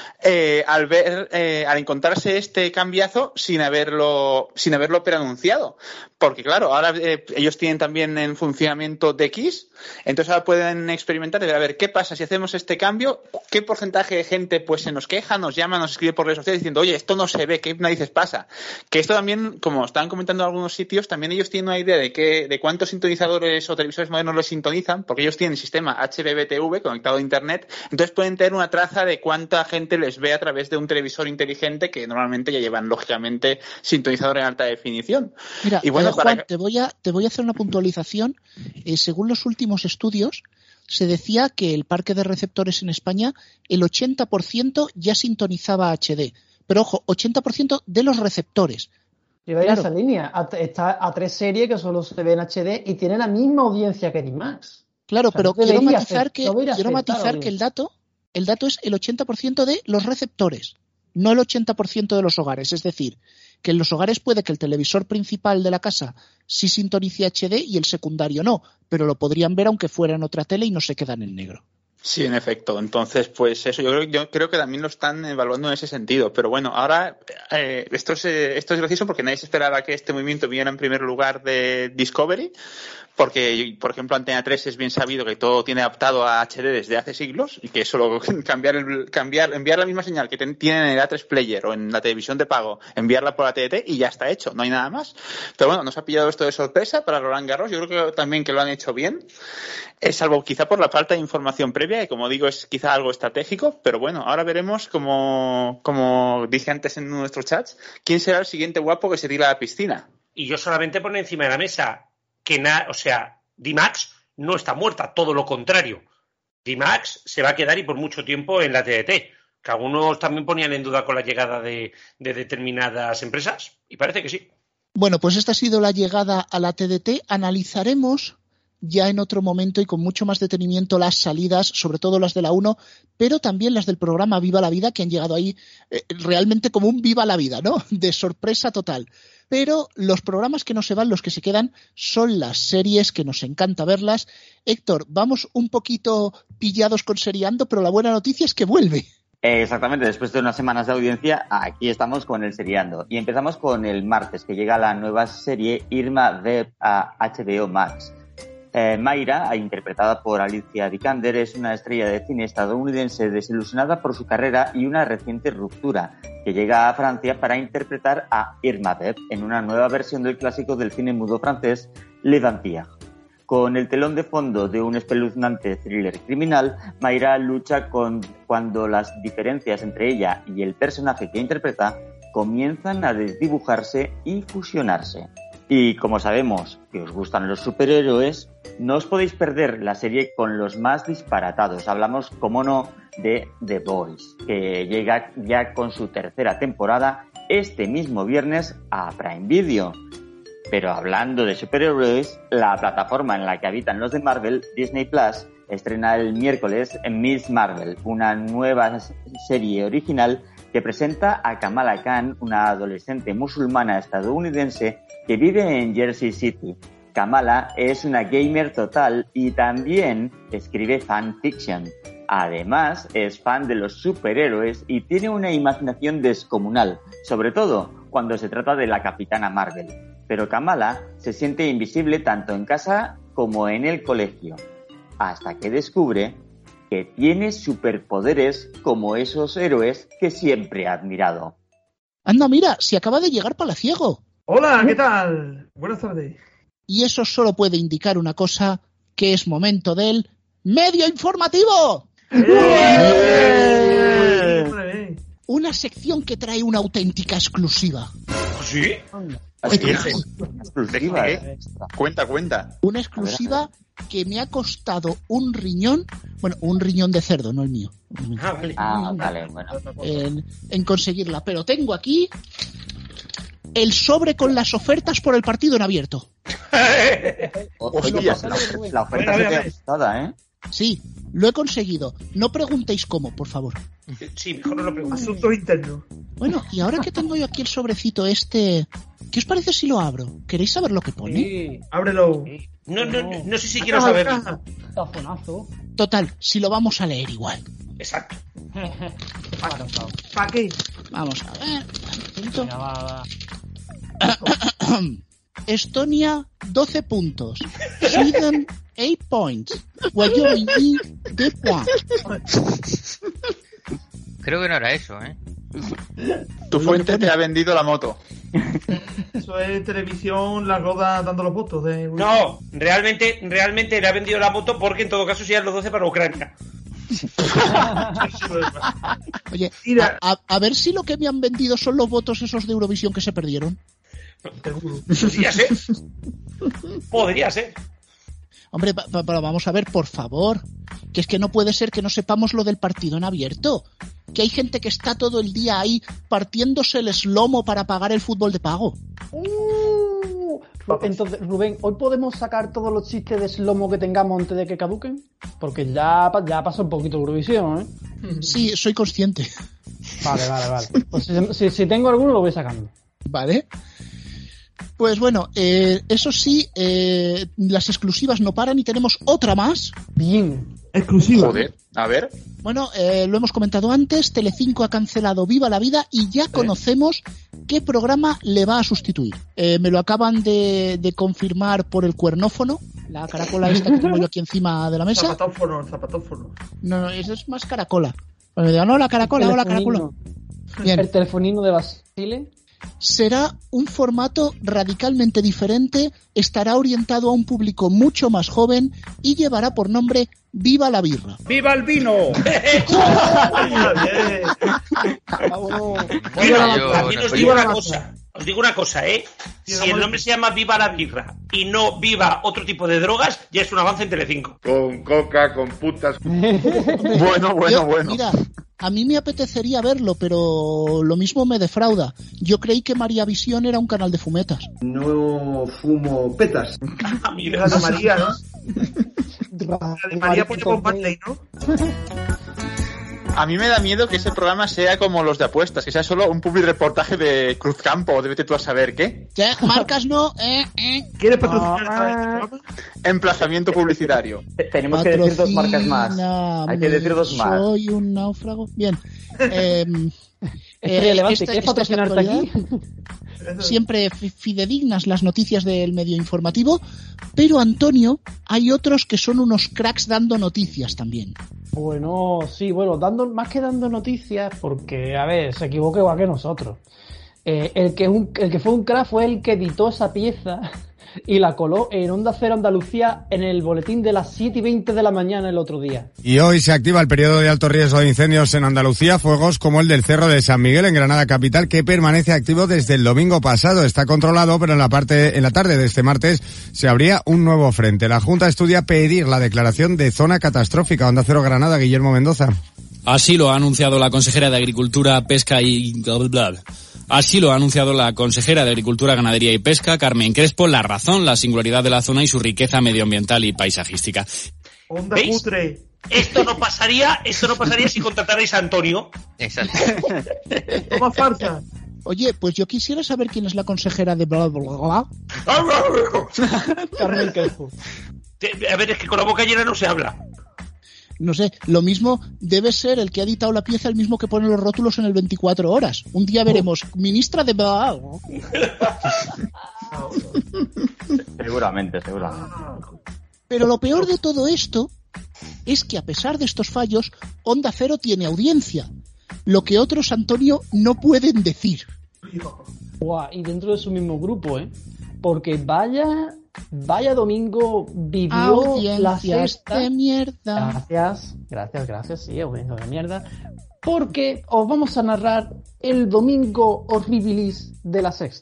eh, al ver, eh, al encontrarse este cambiazo sin haberlo, sin haberlo preanunciado. Porque claro, ahora eh, ellos tienen también en funcionamiento D X, entonces ahora pueden experimentar y ver a ver qué pasa si hacemos este cambio, qué porcentaje de gente pues se nos queja, nos llama, nos escribe por redes sociales diciendo, oye, esto no se ve, ¿qué narices pasa? Que esto también, como estaban comentando en algunos sitios, también ellos tienen una idea de que, de cuántos sintonizadores o televisores modernos les sintonizan, porque ellos tienen sistema H B B T V conectado a internet, entonces pueden tener una traza de cuánta gente les ve a través de un televisor inteligente que normalmente ya llevan lógicamente sintonizador en alta definición.
Mira,
y bueno,
eh, Juan,
para...
te voy a te voy a hacer una puntualización. Eh, según los últimos estudios, se decía que el parque de receptores en España, el ochenta por ciento ya sintonizaba H D. Pero ojo, ochenta por ciento de los receptores.
Yo voy a esa línea. Está A tres serie que solo se ve en H D y tiene la misma audiencia que D MAX.
Claro, o sea, pero no quiero matizar, que,
no
quiero matizar que el dato, el dato es el ochenta por ciento de los receptores, no el ochenta por ciento de los hogares. Es decir, que en los hogares puede que el televisor principal de la casa sí sintonice H D y el secundario no, pero lo podrían ver aunque fuera en otra tele y no se quedan en negro.
Sí, en efecto. Entonces, pues eso, yo creo, yo creo que también lo están evaluando en ese sentido. Pero bueno, ahora eh, esto es eh, esto es gracioso porque nadie se esperaba que este movimiento viniera en primer lugar de Discovery, porque, por ejemplo, Antena tres es bien sabido que todo tiene adaptado a H D desde hace siglos y que solo cambiar, el, cambiar enviar la misma señal que ten, tienen en el A tres Player o en la televisión de pago, enviarla por la T D T y ya está hecho, no hay nada más. Pero bueno, nos ha pillado esto de sorpresa para Roland Garros. Yo creo que también que lo han hecho bien, es salvo quizá por la falta de información previa, que como digo es quizá algo estratégico, pero bueno, ahora veremos, como, como dije antes en nuestros chats, quién será el siguiente guapo que se tira a la piscina.
Y yo solamente pongo encima de la mesa que, na, o sea, D MAX no está muerta, todo lo contrario. D MAX se va a quedar y por mucho tiempo en la T D T, que algunos también ponían en duda con la llegada de, de determinadas empresas, y parece que sí.
Bueno, pues esta ha sido la llegada a la T D T. Analizaremos ya en otro momento y con mucho más detenimiento las salidas, sobre todo las de la uno, pero también las del programa Viva la Vida, que han llegado ahí eh, realmente como un Viva la Vida, ¿no? De sorpresa total. Pero los programas que no se van, los que se quedan, son las series, que nos encanta verlas. Héctor, vamos un poquito pillados con Seriando, pero la buena noticia es que vuelve.
Exactamente, después de unas semanas de audiencia, aquí estamos con el Seriando. Y empezamos con el martes, que llega la nueva serie Irma Vep a H B O Max. Eh, Mayra, interpretada por Alicia Vikander, es una estrella de cine estadounidense desilusionada por su carrera y una reciente ruptura, que llega a Francia para interpretar a Irma Vep en una nueva versión del clásico del cine mudo francés Le Vampire. Con el telón de fondo de un espeluznante thriller criminal, Mayra lucha con cuando las diferencias entre ella y el personaje que interpreta comienzan a desdibujarse y fusionarse. Y como sabemos que os gustan los superhéroes, no os podéis perder la serie con los más disparatados. Hablamos, como no, de The Boys, que llega ya con su tercera temporada este mismo viernes a Prime Video. Pero hablando de superhéroes, la plataforma en la que habitan los de Marvel, Disney Plus, estrena el miércoles en Miss Marvel, una nueva serie original que presenta a Kamala Khan, una adolescente musulmana estadounidense que vive en Jersey City. Kamala es una gamer total y también escribe fanfiction. Además, es fan de los superhéroes y tiene una imaginación descomunal, sobre todo cuando se trata de la Capitana Marvel. Pero Kamala se siente invisible tanto en casa como en el colegio, hasta que descubre que tiene superpoderes como esos héroes que siempre ha admirado.
Anda, mira, si acaba de llegar Palaciego.
Hola, ¿qué tal? Buenas tardes.
Y eso solo puede indicar una cosa, que es momento del medio informativo.
¡Eh!
Una sección que trae una auténtica exclusiva.
¿Sí?
Exclusiva, ¿eh? Cuenta, cuenta.
Una exclusiva que me ha costado un riñón, bueno, un riñón de cerdo, no el mío.
Ah, vale.
Ah, vale, bueno.
En, en conseguirla. Pero tengo aquí el sobre con las ofertas por el partido en abierto.
Oye, la, la oferta se queda ajustada, ¿eh?
Sí, lo he conseguido. No preguntéis cómo, por favor.
Sí, mejor no lo preguntes.
Asuntos internos.
Bueno, y ahora que tengo yo aquí el sobrecito este, ¿qué os parece si lo abro? ¿Queréis saber lo que pone?
Sí. Ábrelo.
No, no, no, no sé si quiero saberlo.
Tazonazo.
Total, si lo vamos a leer igual.
Exacto.
¿Para qué?
Vamos a ver. Punto.
Venga, va, va.
Estonia, doce puntos. Sweden, ocho points. Wyoming, diez points.
Creo que no era eso, ¿eh?
Tu fuente te ha vendido la moto.
Eso es televisión, la roda dando los votos. De...
No, realmente, realmente le ha vendido la moto porque en todo caso serían los doce para Ucrania.
Oye,
Mira.
a, a, a ver si lo que me han vendido son los votos esos de Eurovisión que se perdieron.
Seguro.
Podría ser. Podría ser.
Hombre, pa, pa, pa, vamos a ver, por favor. Que es que no puede ser que no sepamos lo del partido en abierto. Que hay gente que está todo el día ahí partiéndose el eslomo para pagar el fútbol de pago.
Uh, entonces, Rubén, ¿hoy podemos sacar todos los chistes de slomo que tengamos antes de que caduquen? Porque ya, ya pasó un poquito Eurovisión, ¿eh?
Sí, soy consciente.
Vale, vale, vale. Pues si, si, si tengo alguno lo voy sacando.
Vale. Pues bueno, eh, eso sí, eh, las exclusivas no paran y tenemos otra más.
Bien.
Exclusiva.
Joder, a ver.
Bueno, eh, lo hemos comentado antes, Telecinco ha cancelado Viva la Vida y ya conocemos qué programa le va a sustituir. Eh, me lo acaban de, de confirmar por el cuernófono, la caracola esta que tengo yo aquí encima de la mesa.
Zapatófono, zapatófono.
No, no, eso es más caracola. Bueno, digo, no, la caracola, hola caracola. Bien.
El telefonino de Basile.
Será un formato radicalmente diferente, estará orientado a un público mucho más joven y llevará por nombre Viva la Birra.
¡Viva el vino!
Bueno, también os digo una cosa. Os digo una cosa, ¿eh? Si el nombre se llama Viva la Birra y no Viva otro tipo de drogas, ya es un avance en Telecinco.
Con coca, con putas.
Bueno, bueno,
Yo,
bueno.
Mira, a mí me apetecería verlo, pero lo mismo me defrauda. Yo creí que María Visión era un canal de fumetas.
No fumo petas.
La de María, ¿no? La de María pone con Barley, ¿no?
A mí me da miedo que ese programa sea como los de apuestas, que sea solo un public reportaje de Cruzcampo, o debete tú a saber qué.
¿Qué? Marcas no, eh, eh.
¿Quieres patrocinar este programa?
Emplazamiento publicitario.
Tenemos que decir dos marcas más.
Patrocíname,
Hay que decir dos más.
Soy un náufrago. Bien. Eh,
Estrella
eh,
Levante,
esta-
¿quieres
esta
patrocinarte aquí?
Siempre fi- fidedignas las noticias del medio informativo, pero Antonio, hay otros que son unos cracks dando noticias también.
Bueno, sí, bueno, dando más que dando noticias, porque, a ver, se equivoca igual que nosotros. Eh, el, que un, el que fue un crack fue el que editó esa pieza y la coló en Onda Cero Andalucía en el boletín de las siete y veinte de la mañana el otro día.
Y hoy se activa el periodo de alto riesgo de incendios en Andalucía, fuegos como el del Cerro de San Miguel en Granada capital, que permanece activo desde el domingo pasado. Está controlado, pero en la parte, en la tarde de este martes se abría un nuevo frente. La Junta estudia pedir la declaración de zona catastrófica. Onda Cero Granada, Guillermo Mendoza.
Así lo ha anunciado la consejera de Agricultura, Pesca y... Así lo ha anunciado la consejera de Agricultura, Ganadería y Pesca, Carmen Crespo. La razón, la singularidad de la zona y su riqueza medioambiental y paisajística.
Onda
¿Veis?
cutre.
Esto no pasaría, esto no pasaría si contratarais a Antonio.
Exacto.
Toma farsa.
Oye, pues yo quisiera saber quién es la consejera de bla bla bla.
Carmen Crespo.
Te- A ver, es que con la boca llena no se habla.
No sé, lo mismo debe ser el que ha editado la pieza, el mismo que pone los rótulos en el veinticuatro horas. Un día veremos, ministra de bla.
Seguramente, seguramente.
Pero lo peor de todo esto es que a pesar de estos fallos, Onda Cero tiene audiencia. Lo que otros, Antonio, no pueden decir.
Buah, y dentro de su mismo grupo, ¿eh? Porque vaya, vaya domingo vivió la
Audiencias
sexta.
de mierda.
Gracias, gracias, gracias, sí, audiencia de mierda. Porque os vamos a narrar el domingo horribilis de la sexta.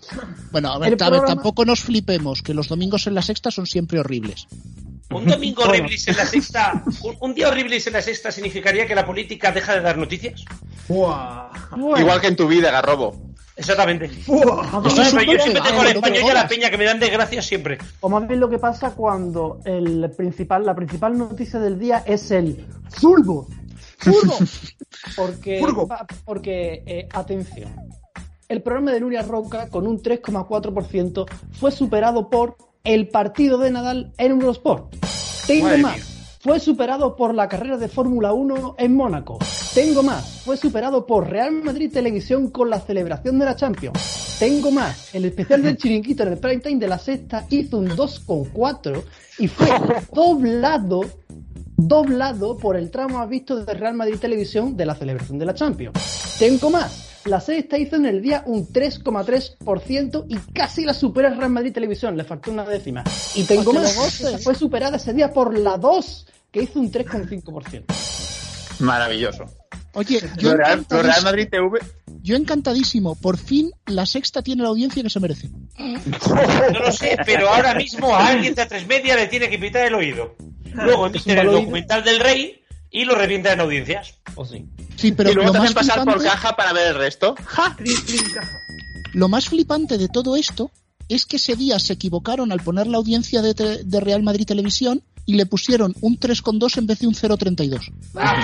Bueno, a ver, a ver, programa... tampoco nos flipemos, que los domingos en la Sexta son siempre horribles.
Un domingo horrible en la Sexta, un, un día horrible en la Sexta significaría que la política deja de dar noticias.
Wow. Igual que en tu vida, Garrobo.
Exactamente. Wow. Yo, siempre, yo siempre tengo la España y a la peña que me dan desgracias siempre.
O más bien lo que pasa cuando el principal, la principal noticia del día es el furbo. Furbo. Porque, Furbo. porque eh, atención. El programa de Nuria Roca, con un tres coma cuatro por ciento, fue superado por el partido de Nadal en Eurosport. Tengo Madre más. Mía. Fue superado por la carrera de Fórmula uno en Mónaco. Tengo más. Fue superado por Real Madrid Televisión con la celebración de la Champions. Tengo más. El especial del Chiringuito en el prime time de la Sexta hizo un dos coma cuatro y fue doblado, doblado por el tramo más visto de Real Madrid Televisión de la celebración de la Champions. Tengo más. La Sexta hizo en el día un tres coma tres por ciento y casi la supera el Real Madrid Televisión, le faltó una décima. Y tengo más, fue superada ese día por la dos, que hizo un tres coma cinco por ciento.
Maravilloso.
Oye, yo
Real, Real Madrid T V.
Yo encantadísimo, por fin la Sexta tiene la audiencia que se merece.
No lo sé, pero ahora mismo a alguien de A tres Media le tiene que pitar el oído. Luego emiten el documental del Rey y lo revientan en audiencias.
¿O sí?
Sí, pero
y luego
lo
te
más
hacen pasar
flipante,
por caja para ver el resto.
¡Ja! Lo más flipante de todo esto es que ese día se equivocaron al poner la audiencia de, te, de Real Madrid Televisión y le pusieron un tres coma dos en vez de un cero coma treinta y dos.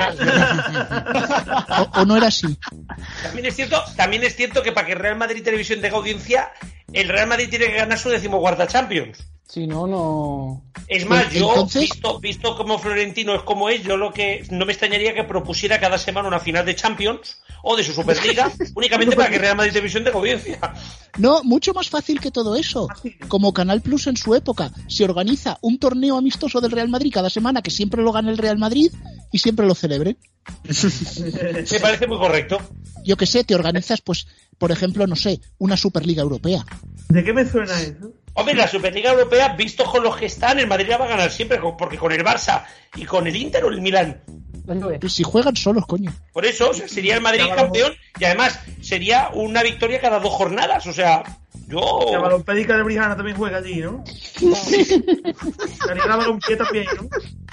o, ¿O no era así?
También es cierto, también es cierto que para que Real Madrid Televisión tenga audiencia, el Real Madrid tiene que ganar su decimocuarta Champions.
Si no, no...
Es más, yo,
Entonces...
visto, visto como Florentino es como es, yo lo que no me extrañaría que propusiera cada semana una final de Champions o de su Superliga, únicamente para que Real Madrid Televisión tenga audiencia.
No, mucho más fácil que todo eso. Como Canal Plus en su época, se organiza un torneo amistoso del Real Madrid cada semana, que siempre lo gana el Real Madrid y siempre lo celebre.
Me parece muy correcto.
Yo que sé, te organizas, pues, por ejemplo, no sé, una Superliga Europea.
¿De qué me suena eso?
Hombre, la Superliga Europea, visto con los que están, el Madrid la va a ganar siempre, porque con el Barça y con el Inter o el Milán.
Pues si juegan solos, coño.
Por eso, o sea, sería el Madrid campeón y además sería una victoria cada dos jornadas, o sea, yo...
La Balompédica de Brijana también juega allí, ¿no? La Balompié también, ¿no?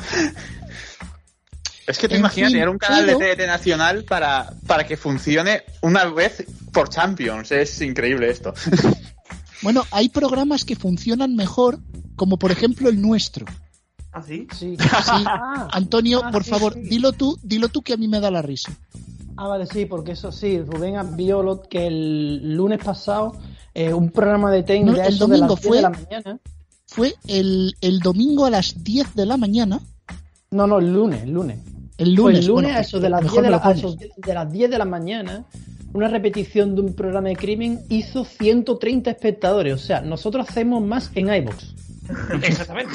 Es que te imaginas tener un canal de T N T nacional para, para que funcione una vez por Champions. Es increíble esto.
Bueno, hay programas que funcionan mejor, como por ejemplo el nuestro.
¿Ah, sí?
Sí.
sí. Ah, Antonio, ah, por sí, favor, sí. dilo tú, dilo tú que a mí me da la risa.
Ah, vale, sí, porque eso sí, Rubén vio que el lunes pasado eh, un programa de T N T
no, el domingo fue,
de la mañana.
Fue el, el domingo a las diez de la mañana.
No, no, el lunes, el lunes.
El lunes,
el lunes
bueno,
a eso de las diez de, la, a eso de las diez de la mañana, una repetición de un programa de crimen hizo ciento treinta espectadores. O sea, nosotros hacemos más en iVoox.
Exactamente.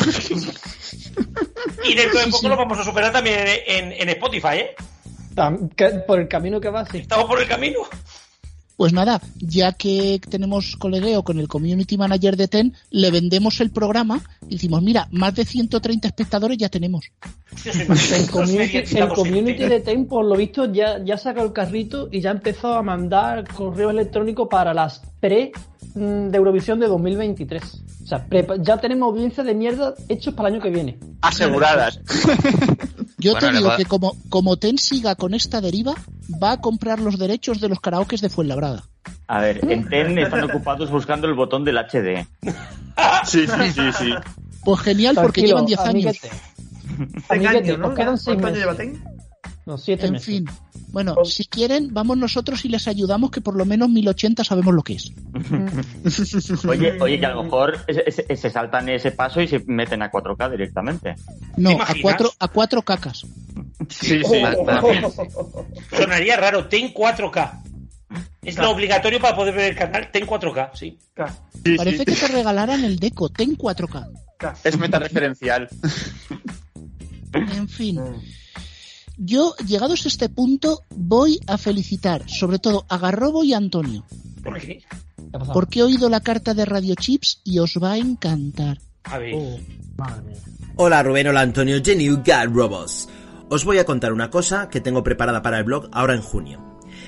Y dentro de poco sí, sí. lo vamos a superar también en, en, en Spotify, ¿eh?
Por el camino que va, sí.
Estamos por el camino.
Pues nada, ya que tenemos colegueo con el Community Manager de T E N, le vendemos el programa y decimos, mira, más de ciento treinta espectadores ya tenemos.
El community, el community de T E N, por lo visto, ya, ya sacó el carrito y ya empezó a mandar correo electrónico para las pre de Eurovisión de dos mil veintitrés. O sea, pre, ya tenemos audiencia de mierda hechos para el año que viene.
Aseguradas.
Yo bueno, te digo que como, como T E N siga con esta deriva, va a comprar los derechos de los karaokes de Fuenlabrada.
A ver, en T E N están ocupados buscando el botón del H D.
Sí, sí, sí, sí.
Pues genial, porque llevan diez años.
Amiguete, ¿no? Quedan seis meses. No, siete
en
meses.
fin. Bueno, oh. si quieren, vamos nosotros y les ayudamos, que por lo menos mil ochenta sabemos lo que es.
Oye, oye, que a lo mejor se, se saltan ese paso y se meten a cuatro K directamente.
No, a cuatro, a cuatro cacas.
Sí, sí.
Oh. Sonaría raro, T E N cuatro K. Es lo obligatorio para poder ver el canal, T E N cuatro K, sí.
sí Parece sí. que te regalaran el Deco, T E N cuatro K.
Es metareferencial.
En fin. Yo, llegados a este punto, voy a felicitar, sobre todo, a Garrobo y a Antonio.
¿Por qué?
Porque he oído la carta de Radio Chips y os va a encantar.
A ver.
Oh, madre mía.
Hola Rubén, hola Antonio, Geniu Garrobos. Os voy a contar una cosa que tengo preparada para el blog ahora en junio.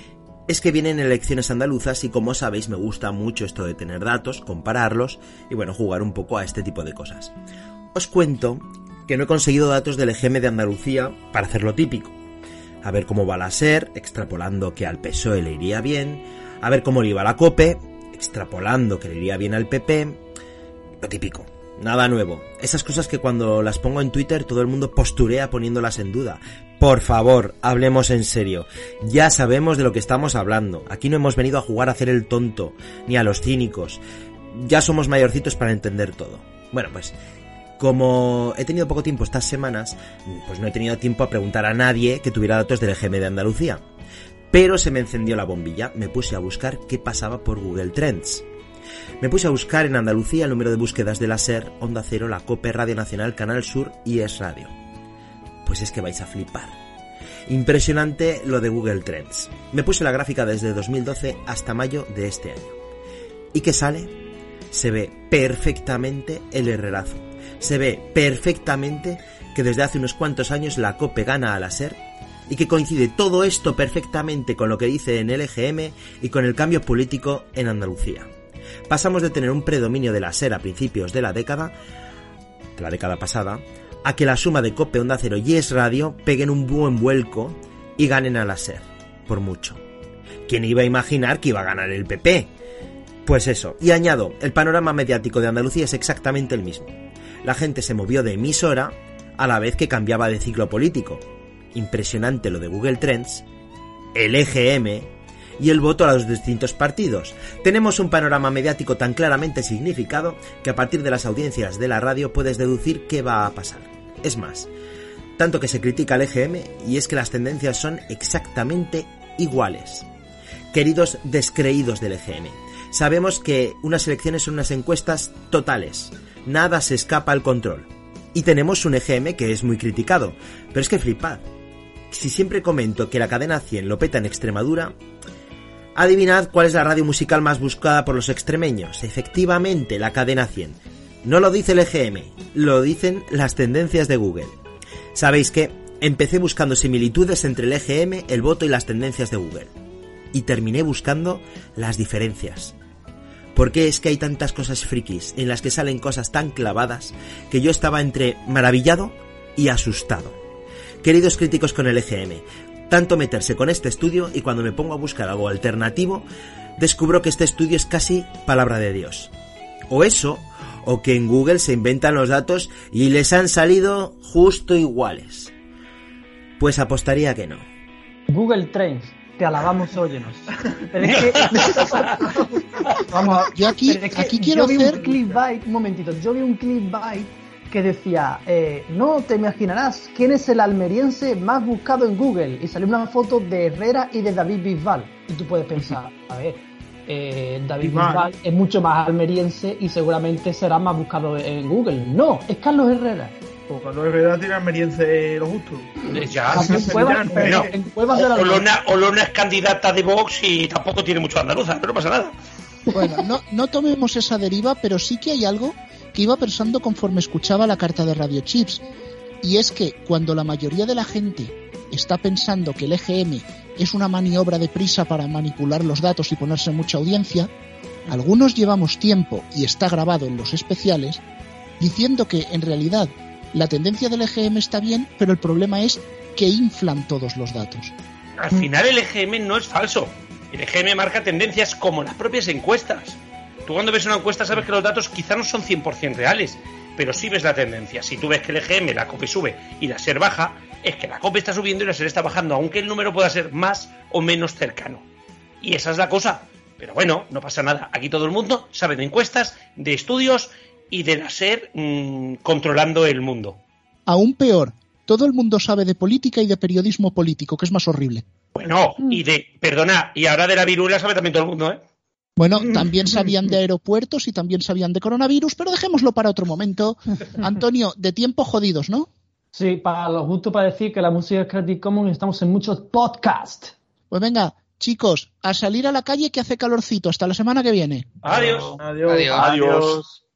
es que vienen elecciones andaluzas y, como sabéis, me gusta mucho esto de tener datos, compararlos y, bueno, jugar un poco a este tipo de cosas. Os cuento que no he conseguido datos del E G M de Andalucía para hacer lo típico. A ver cómo va la SER, extrapolando que al P S O E le iría bien, a ver cómo le iba la COPE, extrapolando que le iría bien al P P, lo típico. Nada nuevo. Esas cosas que cuando las pongo en Twitter todo el mundo posturea poniéndolas en duda. Por favor, hablemos en serio. Ya sabemos de lo que estamos hablando. Aquí no hemos venido a jugar a hacer el tonto, ni a los cínicos. Ya somos mayorcitos para entender todo. Bueno, pues, como he tenido poco tiempo estas semanas, pues no he tenido tiempo a preguntar a nadie que tuviera datos del E G M de Andalucía. Pero se me encendió la bombilla. Me puse a buscar qué pasaba por Google Trends. Me puse a buscar en Andalucía el número de búsquedas de la SER, Onda Cero, la COPE, Radio Nacional, Canal Sur y Es Radio. Pues es que vais a flipar. Impresionante lo de Google Trends. Me puse la gráfica desde dos mil doce hasta mayo de este año. ¿Y qué sale? Se ve perfectamente el herrerazo. Se ve perfectamente que desde hace unos cuantos años la COPE gana a la SER y que coincide todo esto perfectamente con lo que dice en el E G M y con el cambio político en Andalucía. Pasamos de tener un predominio de la SER a principios de la década, de la década pasada, a que la suma de COPE, Onda Cero y Es Radio peguen un buen vuelco y ganen a la SER, por mucho. ¿Quién iba a imaginar que iba a ganar el P P? Pues eso, y añado, el panorama mediático de Andalucía es exactamente el mismo. La gente se movió de emisora a la vez que cambiaba de ciclo político. Impresionante lo de Google Trends, el E G M y el voto a los distintos partidos. Tenemos un panorama mediático tan claramente significado que a partir de las audiencias de la radio puedes deducir qué va a pasar. Es más, tanto que se critica al E G M y es que las tendencias son exactamente iguales. Queridos descreídos del E G M, sabemos que unas elecciones son unas encuestas totales, nada se escapa al control. Y tenemos un E G M que es muy criticado, pero es que flipad. Si siempre comento que la cadena cien lo peta en Extremadura, adivinad cuál es la radio musical más buscada por los extremeños. Efectivamente, la cadena cien. No lo dice el E G M, lo dicen las tendencias de Google. Sabéis que empecé buscando similitudes entre el E G M, el voto y las tendencias de Google. Y terminé buscando las diferencias. ¿Por qué es que hay tantas cosas frikis en las que salen cosas tan clavadas que yo estaba entre maravillado y asustado? Queridos críticos con el E G M, tanto meterse con este estudio y cuando me pongo a buscar algo alternativo, descubro que este estudio es casi palabra de Dios. O eso, o que en Google se inventan los datos y les han salido justo iguales. Pues apostaría que no.
Google Trends, te alabamos, óyenos. Pero es que... Vamos a...
Yo aquí,
es que
aquí quiero
yo vi
hacer...
un clickbait, un momentito, yo vi un clickbait que decía, eh, no te imaginarás quién es el almeriense más buscado en Google, y salió una foto de Herrera y de David Bisbal, y tú puedes pensar, a ver, eh, David
Bisbal.
Bisbal es mucho más almeriense y seguramente será más buscado en Google. No, es Carlos Herrera.
Pues Carlos Herrera tiene almeriense lo justo.
Ya,
En Cuevas,
bueno,
en Cuevas de la
Olona, Olona es candidata de Vox y tampoco tiene mucho andaluza, pero no pasa nada.
Bueno, no, no tomemos esa deriva, pero sí que hay algo que iba pensando conforme escuchaba la carta de Radio Chips, y es que cuando la mayoría de la gente está pensando que el E G M es una maniobra de prisa para manipular los datos y ponerse mucha audiencia, algunos llevamos tiempo, y está grabado en los especiales, diciendo que en realidad la tendencia del E G M está bien, pero el problema es que inflan todos los datos.
Al final el E G M no es falso. El E G M marca tendencias como las propias encuestas. Tú cuando ves una encuesta sabes que los datos quizá no son cien por ciento reales, pero sí ves la tendencia. Si tú ves que el E G M, la COPE sube y la SER baja, es que la COPE está subiendo y la SER está bajando, aunque el número pueda ser más o menos cercano. Y esa es la cosa. Pero bueno, no pasa nada. Aquí todo el mundo sabe de encuestas, de estudios y de la SER mmm, controlando el mundo.
Aún peor, todo el mundo sabe de política y de periodismo político, que es más horrible.
Bueno, y de, perdona, y ahora de la viruela sabe también todo el mundo, ¿eh?
Bueno, también sabían de aeropuertos y también sabían de coronavirus, pero dejémoslo para otro momento. Antonio, de tiempo jodidos, ¿no?
Sí, para lo justo para decir que la música es Creative Commons y estamos en muchos podcasts.
Pues venga, chicos, a salir a la calle que hace calorcito. Hasta la semana que viene.
Adiós.
Adiós.
Adiós.
Adiós.